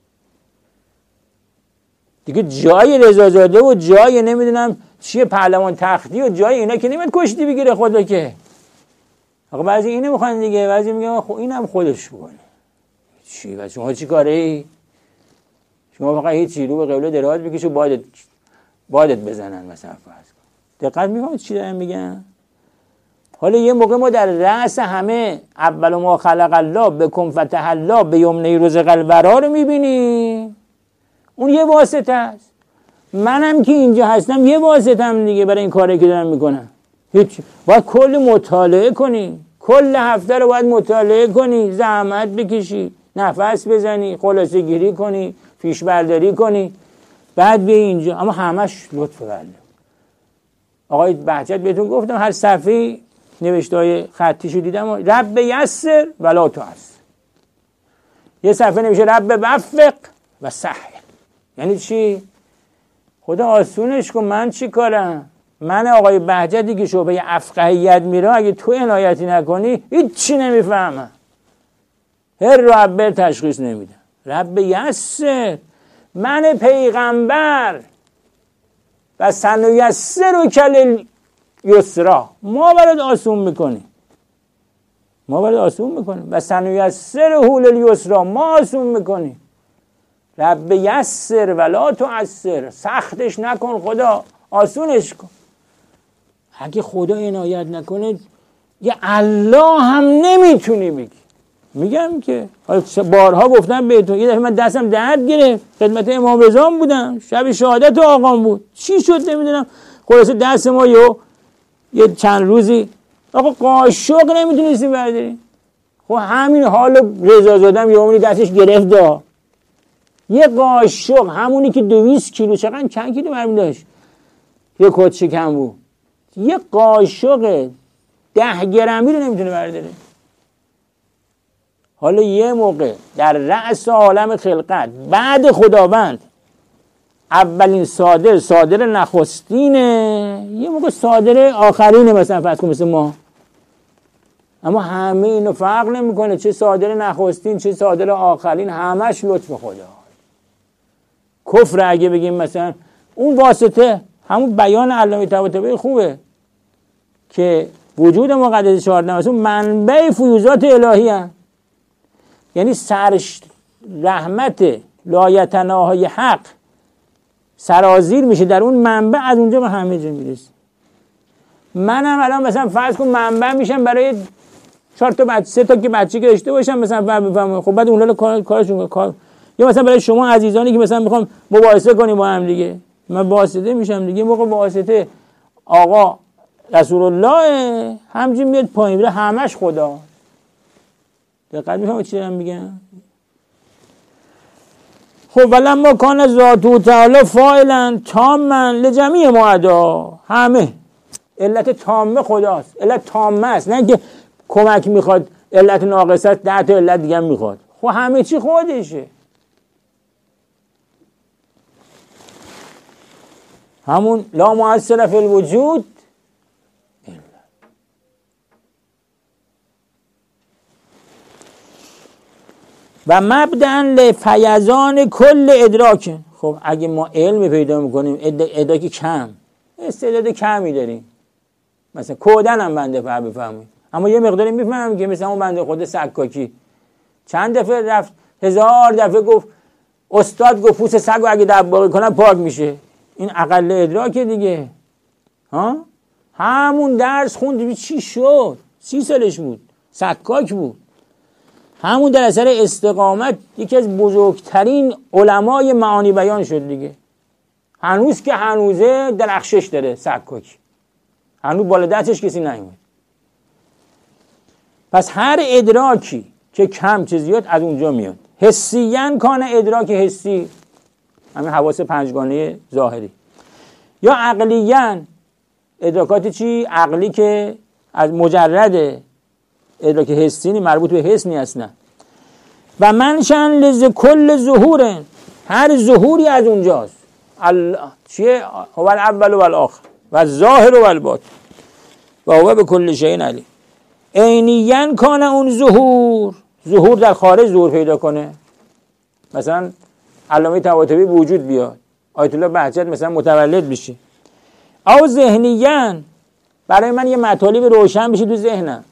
دیگه. جای رضازاده و جای نمیدونم چیه پهلوان تختی و جای اینا که نمیاد کشتی بگیره خدا که. آقا بعضی اینو میخوان دیگه، بعضی میگن خب اینم خودش بکنه. چی و شما چی کاره ای؟ شما فقط هیچی رو به قبله دراز بکش و بادت بزنن مثلا فرض کن. دقت میکنید چی دارن میگن؟ حالا یه موقع ما در رأس همه اول ما خلق الله بکن فتح الله به یمنه رزق الورا رو میبینیم. اون یه واسطه است. منم که اینجا هستم یه واسطه هم دیگه برای این کاری که دارم میکنم. هیچ باید کل مطالعه کنی، کل هفته رو باید مطالعه کنی، زحمت بکشی، نفس بزنی، خلاصه گیری کنی، پیش برداری کنی، بعد بیا اینجا. اما همش لطف الله. آقای بهجت بهتون گفتم هر صفحه نوشته های خطیشو دیدم، رب یسر ولا تعسر. یه صفحه نمیشه رب وفق و سهل. یعنی چی؟ خدا آسونش کن، من چی کارم؟ من آقای بهجتی که شعبه افقهیت میره، اگه تو عنایتی نکنی هیچ چی نمیفهمم، هر رب تشخیص نمیدم. رب یسر، من پیغمبر و سنیسر کل یسرا، ما برات آسون میکنیم، ما برات آسون میکنیم. و سنیسر هول الیسرا، ما آسون میکنیم. رب یسر ولا تعسر، سختش نکن خدا، آسونش کن. اگه خدا عنایت نکنه یه الله هم نمیتونی بگی. میگم که بارها گفتم بهتون، یه دفعه من دستم درد گرفت، خدمت امام رضا بودم، شب شهادت آقام بود، چی شد نمیدونم، خلاصه دست ما یه چند روزی آقا قاشق نمیتونستیم برداریم. خب همین حال رضا زادم یه عمری دستش گرفت دا. یه قاشق همونی که 200 کیلو، چند کیلو برمی داشت، یه کت شکم بود، یه قاشق 10 گرمی رو نمیتونه برداره. حالا یه موقع در رأس عالم خلقت بعد خداوند اولین صادر نخستینه، یه موقع صادر آخرینه، مثلا فرض کن مثل ما. اما همه اینو فرق نمیکنه، چه صادر نخستین چه صادر آخرین، همش لطف خدا. کفر اگه بگیم مثلا اون واسطه، همون بیان علامه طباطبایی خوبه که وجود مقدس 14 مثلا منبع فیوزات الهی هست، یعنی سرش رحمت لایتناهای حق سرازیر میشه در اون منبع، از اونجا به همه جا میرسه. منم الان مثلا فرض کن منبع میشم برای 4 تا بچه، 3 تا که بچه که داشته باشم مثلا بفهمم، خب بعد اونها کارشون یا مثلا برای شما عزیزانی که مثلا میخوام مباحثه کنیم با هم دیگه، من واسطه میشم دیگه. موقع واسطه آقا رسول الله همچین میاد پایین بره همش خدا. دقت میفهمید چی دارم میگم؟ خب ولما کان ذاته تعالی فاعلا تاما لجمیع ما عدا، همه علت تامه خداست. علت تامه است، نه که کمک میخواد علت ناقصه است 10 تا علت دیگه میخواد. خب همه چی خودشه. همون لا مؤثر فی الوجود و مبدأ لفیضان کل ادراک. خب اگه ما علم پیدا میکنیم ادراک کم، استعداد کمی داریم، مثلا کودن هم بنده بفهمید، اما یه مقداری میفهمم که مثلا اون بنده خود سکاکی چند دفعه رفت 1000 دفعه گفت استاد گفت پوست سگو اگه دباغی کنم پاک میشه. این اقل ادراکه دیگه. ها همون درس خوند چی شد؟ 30 سالش بود، سکاک بود. همون در اثر استقامت یکی از بزرگترین علمای معانی بیان شد دیگه. هنوز که هنوزه درخشش داره سکاک، هنوز بالا دستش کسی نیومد. پس هر ادراکی که کم چه زیاد از اونجا میاد. حسیاً کان ادراک حسی، همین حواس پنجگانه ظاهری، یا عقلیاً ادراکات چی؟ عقلی که از مجرد ادراک حسی مربوط به حس نیست. نه. و منشأ لکل ظهور، هر ظهوری از اونجاست. چیه؟ هو الاول و الاخر و الظاهر و الباطن و هو بكل شیء علیم. عینیاً کان اون ظهور در خارج ظهور پیدا کنه. مثلا علامه طباطبایی وجود بیاد، آیت الله بهجت مثلا متولد بشه. او ذهنیاً برای من یه مطالب روشن بشه تو ذهنم،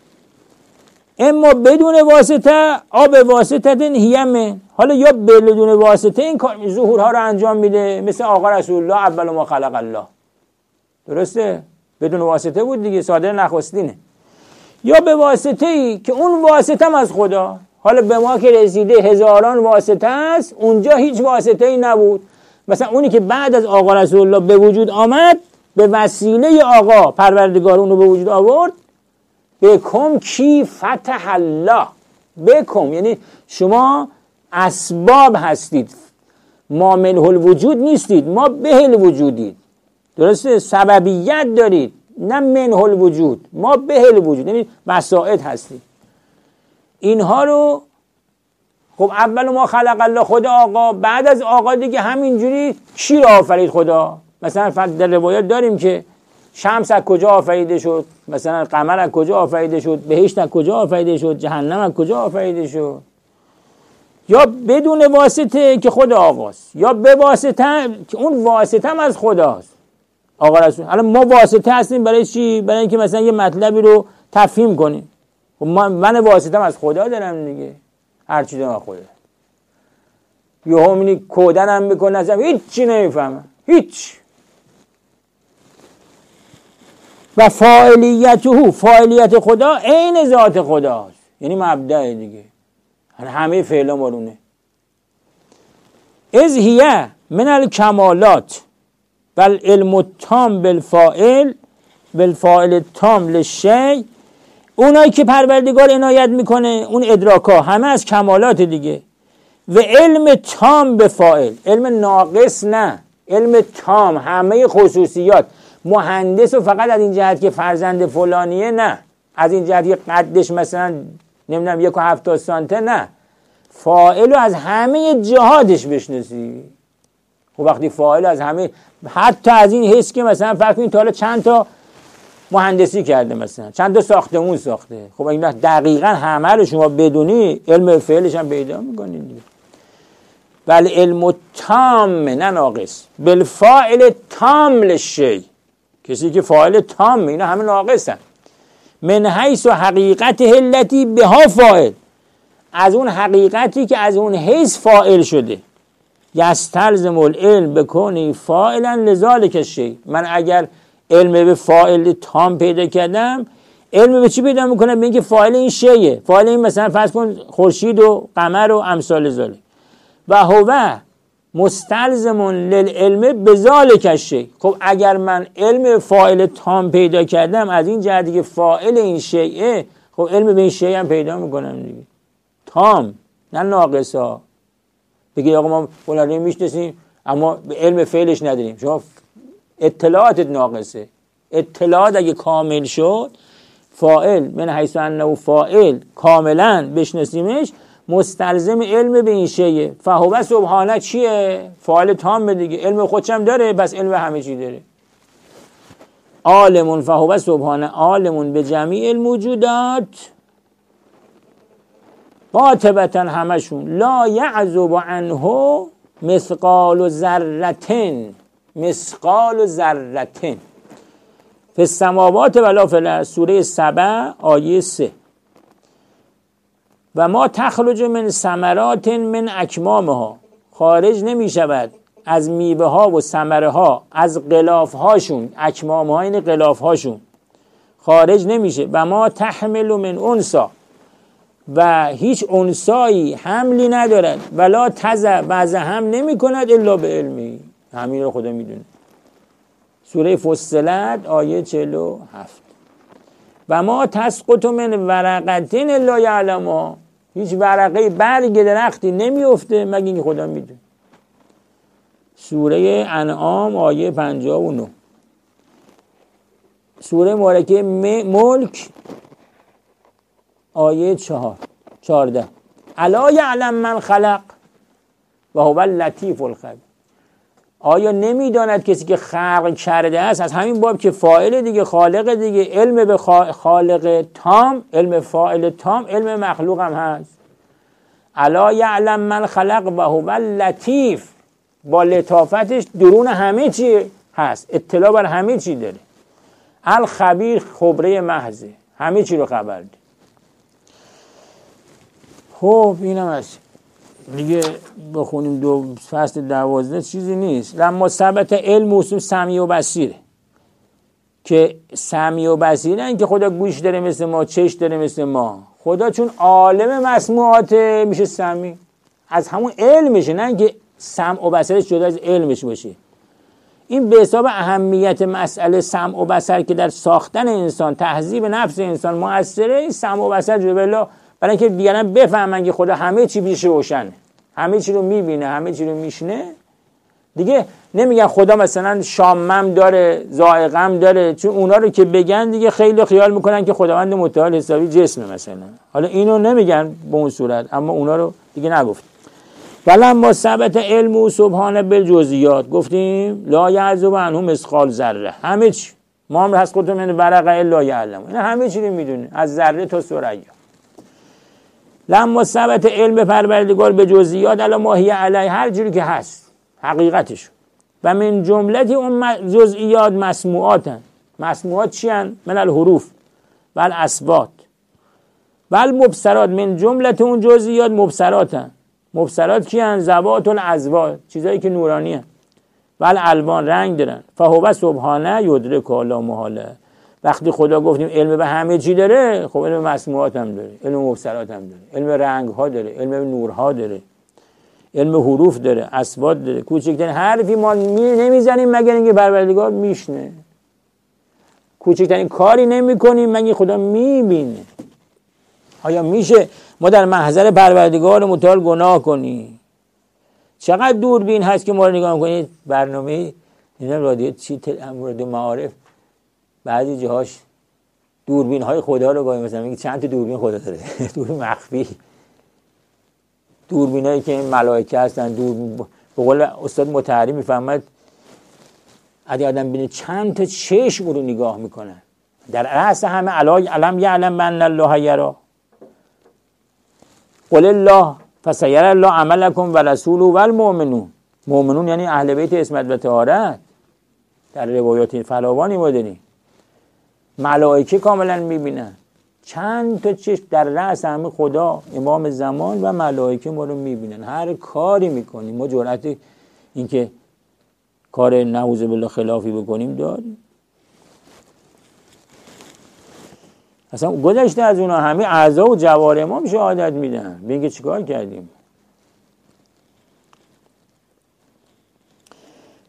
اما بدون واسطه آب واسطه هیمه. حالا یا بدون واسطه این کار ظهورها رو انجام میده، مثل آقا رسول الله اول ما خلق الله، درسته؟ بدون واسطه بود دیگه، صادر نخستینه. یا به واسطه ای که اون واسطه هم از خدا. حالا به ما که رسیده هزاران واسطه است، اونجا هیچ واسطه ای نبود. مثلا اونی که بعد از آقا رسول الله به وجود آمد، به وسیله آقا پروردگار اونو به وجود آورد. بکم کی فتح الله، بکم یعنی شما اسباب هستید، ما منه الوجود نیستید، ما به الوجودید، درسته؟ سببیت دارید، نه منه الوجود، ما به الوجود یعنی وسائط هستید. اینها رو خب اول ما خلق الله، خود آقا، بعد از آقا دیگه همینجوری کی را آفرید خدا؟ مثلا در روایات داریم که شمس از کجا آفریده شد، مثلا قمر از کجا آفریده شد، بهشت از کجا آفریده شد، جهنم از کجا آفریده شد. یا بدون واسطه که خود آقاست، یا به واسطه که اون واسطه هم از خداست. آقا رسول، الان ما واسطه هستیم برای چی؟ برای اینکه مثلا یه مطلبی رو تفهیم کنیم. خب من واسطه هم از خدا دارم دیگه، هر چی دارم از خدا. یه همینی کودنم میکنه ازم هیچ چی نمیفهمم، هیچ. و فاعلیت خدا عین ذات خداست، یعنی مبدأ دیگه، همه فعلا مالونه. از هیه من الکمالات و العلم التام بالفاعل التام للشیء. اونایی که پروردگار عنایت میکنه، اون ادراکا همه از کمالات دیگه. و علم تام به فاعل، علم ناقص نه، علم تام، همه خصوصیات. مهندس و فقط از این جهت که فرزند فلانیه نه، از این جهت که قدش مثلا نمیدونم 1.70 سانته نه، فاعل رو از همه جهاتش بشناسی. خب وقتی فاعل از همه، حتی از این حس که مثلا فرض کنید تا حالا چند تا مهندسی کرده، مثلا چند تا ساختمون ساخته، خب این دقیقاً همه رو شما بدونی، علم فعلش هم پیدا میکنید دیگه. ولی علم تام نه ناقص بالفاعل تام للشیء، کسی که فاعل تام، اینا همه ناقصن. من حیث و حقیقت التی بها فاعل، از اون حقیقتی که از اون حیث فاعل شده. یستلزم العلم بکنی فاعلا لذالک الشیء. من اگر علم به فاعل تام پیدا کردم، علم به چی پیدا میکنم؟ به اینکه فاعل این شیء، فاعل این مثلا فرض کن خورشید و قمر و امثال ذالک. و هو مستلزم للعلم بذالک الشیء. خب اگر من علم فاعل تام پیدا کردم از این جهتی که فاعل این شیء، خب علم به این شیء هم پیدا میکنم دیگه، تام نه ناقصا. بگید آقا ما فلانی میشناسیم اما به علم فعلش نداریم، شما اطلاعاتت ناقصه. اطلاعات اگه کامل شد، فاعل من حیث انه فاعل کاملا بشناسیمش، مستلزم علم به این شیء. فهو سبحانه چیه؟ فاعل تام دیگه، علم خودشم داره، بس علم همه چی داره. عالم، فهو سبحانه عالم به جمیع الموجودات قاطبتا همشون، لا یعزب عنه مثقال ذرة، مثقال ذرة فی السماوات ولا فی الارض. سوره سبع آیه 3. و ما تخرج من ثمرات من اکمامها، خارج نمی شود از میوه ها و ثمره ها از غلاف هاشون، اکمام ها این غلاف هاشون خارج نمیشه. و ما تحمل من انثی، و هیچ انثایی حملی ندارد، ولا تضع وضع هم نمی کند الا به علمی. همین رو خدا میدونه. سوره فصلت آیه 47. و ما تسقط من ورقة الا یعلمها، هیچ ورقه برگ درختی نمیفته مگه اینکه خدا میدونه. سوره انعام آیه 59. سوره مبارکه ملک آیه 14. الا یعلم من خلق و هو اللطیف الخبیر. آیا نمیداند کسی که خلق کرده است؟ از همین باب که فاعل دیگه، خالق دیگه، علم به خالق تام، علم فاعل تام، علم مخلوق هم هست. الا یعلم من خلق و هو اللطیف، با لطافتش درون همه چی هست، اطلاع بر همه چی داره. الخبیر، خبره محضه، همه چی رو خبر ده. خب اینم هست دیگه، بخونیم دو فصل 12 چیزی نیست. لما ثبت علم اصول سمیع و بصیره، که سمیع و بصیره این که خدا گوش داره مثل ما، چشم داره مثل ما. خدا چون عالم مسموعات میشه سمیع، از همون علمشه، نه اینکه سمع و بصرش جدا از علمش باشه. این به حساب اهمیت مسئله سمع و بصر که در ساختن انسان، تهذیب نفس انسان مؤثره، این سمع و بصر جدا بالله، برای اینکه دیگران بفهمن که خدا همه چی پیش روشنه، همه چی رو میبینه، همه چی رو میشنه. دیگه نمیگن خدا مثلا شامم داره، ذائقم داره، چون اونا رو که بگن دیگه خیلی خیال میکنن که خداوند متعال حسابی جسمه مثلا. حالا اینو نمیگن به اون صورت، اما اونا رو دیگه نگفت. ولما ثبت علم سبحانه بالجزئیات، گفتیم لا یعزب عنه مثقال ذره، همه چی. ما هم هست قطع من ورقه الا یعلم، اینا همه چی رو میدونه، از ذره تا ثریا. لما ثبت علم پروردگار به جزئیات علی ما هی علی، هر جوری که هست حقیقتش. و من جملت اون جزئیات مسموعاتن. مسموعات چی هن؟ من الحروف و الاصوات و المبصرات. من جملت اون جزئیات مبصراتن. مبصرات کی هن؟ ذوات الازواج، چیزایی که نورانی هن. و الالوان، رنگ دارن. فهو سبحانه یدرک لا محاله. وقتی خدا گفتیم علم به همه چی داره، خب علم مسموعات هم داره، علم مبصرات هم داره، علم رنگ ها داره، علم نورها داره، علم حروف داره، اصوات داره. کوچکترین حرفی ما نمیزنیم مگر اینکه پروردگار میشنه. کوچکترین کاری نمی کنیم مگر خدا میبینه. آیا میشه ما در محضر پروردگار متعال گناه کنیم؟ چقدر دوربین هست که ما رو نگاه کنید. برنامه اینا رادیو چی رادیو معارف بعضی جاهاش دوربین های خدا رو گاهی مثلا میگه چند تا دوربین خدا داره. دوربین مخفی، دوربین هایی که ملائکه هستن. به قول استاد مطهری میفهمد اگه آدم بینه چند تا چشم رو نگاه میکنن. در رأس همه علم یعلم بأن الله یرا، قل الله فسیر الله عملکم و رسوله و المؤمنون. مؤمنون یعنی اهل بیت عصمت و طهارت. در روایات فراوانی ما داریم ملائکه کاملا میبینن. چند تا چشم در رأس همه خدا، امام زمان و ملائکه ما رو میبینن. هر کاری میکنیم ما جرأت اینکه کار نعوذ بالله خلافی بکنیم داریم؟ اصلا گذشته از اونا همه اعضا و جوارح ما شهادت میدن به اینکه چیکار کردیم.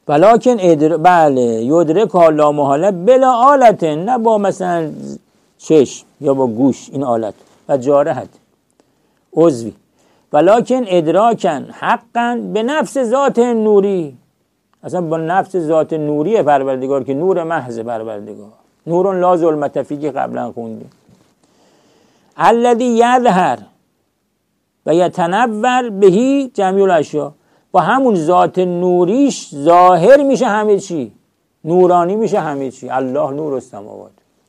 ولکن بله یدرک لا محاله بلا آلت، نه با مثلا چشم یا با گوش این آلت و جارحت عضوی، ولکن ادراکن حقا به نفس ذات نوری، اصلا با نفس ذات نوری پروردگار که نور محض پروردگار، نور لا ظلمت فیه که قبلا خوندیم، الذی یظهر و یتنور بهی جمیع الاشیاء، با همون ذات نوریش ظاهر میشه همه چی، نورانی میشه همه چی. الله نور السماوات.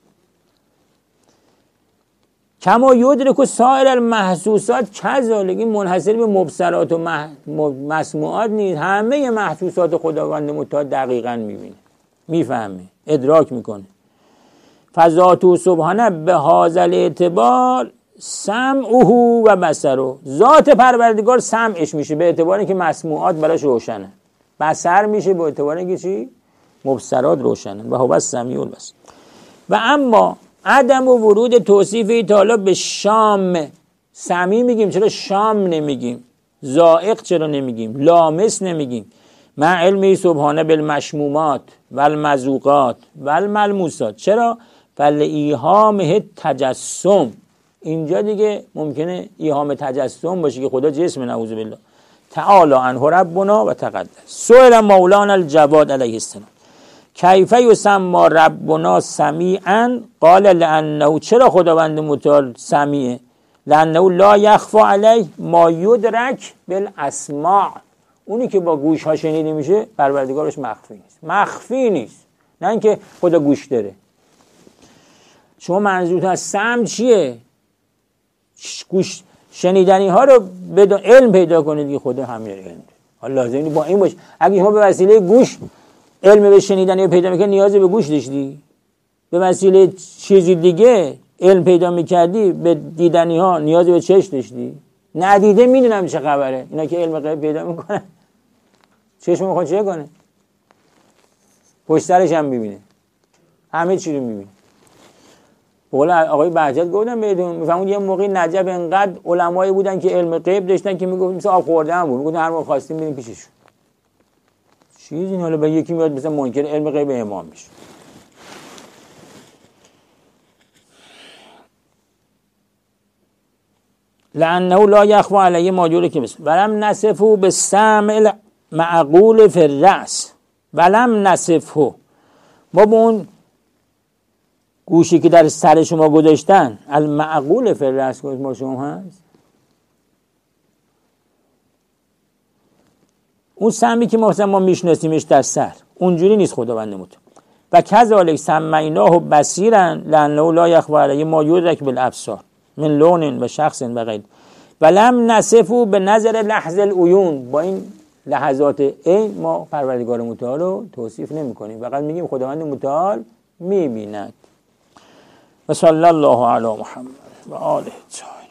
کما یدرک سایر المحسوسات کذالک، منحصر به مبصرات و مسموعات نیست، همه محسوسات خداوند متعال دقیقاً میبینه، میفهمه، ادراک میکنه. فذاته سبحانه به هذا الاعتبار سمعه و بصره، ذات پروردگار سمعش میشه به اعتبار اینکه مسموعات براش روشنه، بصر میشه به اعتبار اینکه چی؟ مبصرات روشنه. و هو السمیع البصیر. و اما عدم و ورود توصیف تعالی به شام، سمی میگیم چرا شام نمیگیم، ذائق چرا نمیگیم، لامس نمیگیم، مع علمی سبحانه بالمشمومات و المذوقات و الملموسات، چرا؟ فلایهامه تجسم، اینجا دیگه ممکنه ایهام تجسم باشه که خدا جسم، نعوذ بالله. تعالی عنه ربنا و تقدس. سئل مولانا الجواد علیه السلام کیف یسمى ربنا سمیعا، قال لانه، چرا خداوند متعال سمیعه؟ لانه لا یخفی علیه ما یدرک بالاسماع، اونی که با گوش ها شنیده میشه پروردگارش مخفی نیست، مخفی نیست، نه اینکه خدا گوش داره. شما منظورت از سمع چیه؟ گوش شنیدنی ها رو بدون علم پیدا کنید که خدا همین علم داره. حالا لازمی با این باشه. اگه شما به وسیله گوش علم به شنیدنی رو پیدا میکنی نیازی به گوش داشتی؟ به وسیله چیزی دیگه علم پیدا میکردی به دیدنی ها نیازی به چشم داشتی؟ ندیده میدونم چه خبره، اینا که علم غیب پیدا میکنن چشم میخواد چه کنه؟ پشت سرش هم میبینه، همه چی رو میبینه. بقول آقای بهجت گفتم بهتون، میفهمون یه موقع نجف انقدر علمایی بودن که علم غیب داشتن که میگفت مثل آب خوردن بود، میگفتن هر موقع خواستیم بریم پیششون. چیزی این حالا به یکی میاد مثلا منکر علم غیب امام میشه. لانه لا یخفی علیه ما یدرک بس ولم نصفه بالسمع معقول فی الراس، ولم نصفه، ما به اون گوشی که در سر شما گذاشتن المعقول فی الراس ما شما هست، اون سمی که ما میشناسیمش در سر اونجوری نیست خداوند متعال. و کذالک سمعناه بصیرا لانه لا یخفی علیه ما یدرک بالابصار من لون و شخص و غیر، ولم نصفه به نظر لحظ العیون، با این لحظات عین ما پروردگار متعال رو توصیف نمی کنیم، فقط میگیم خداوند متعال میبیند. و صلی الله علی محمد و آله.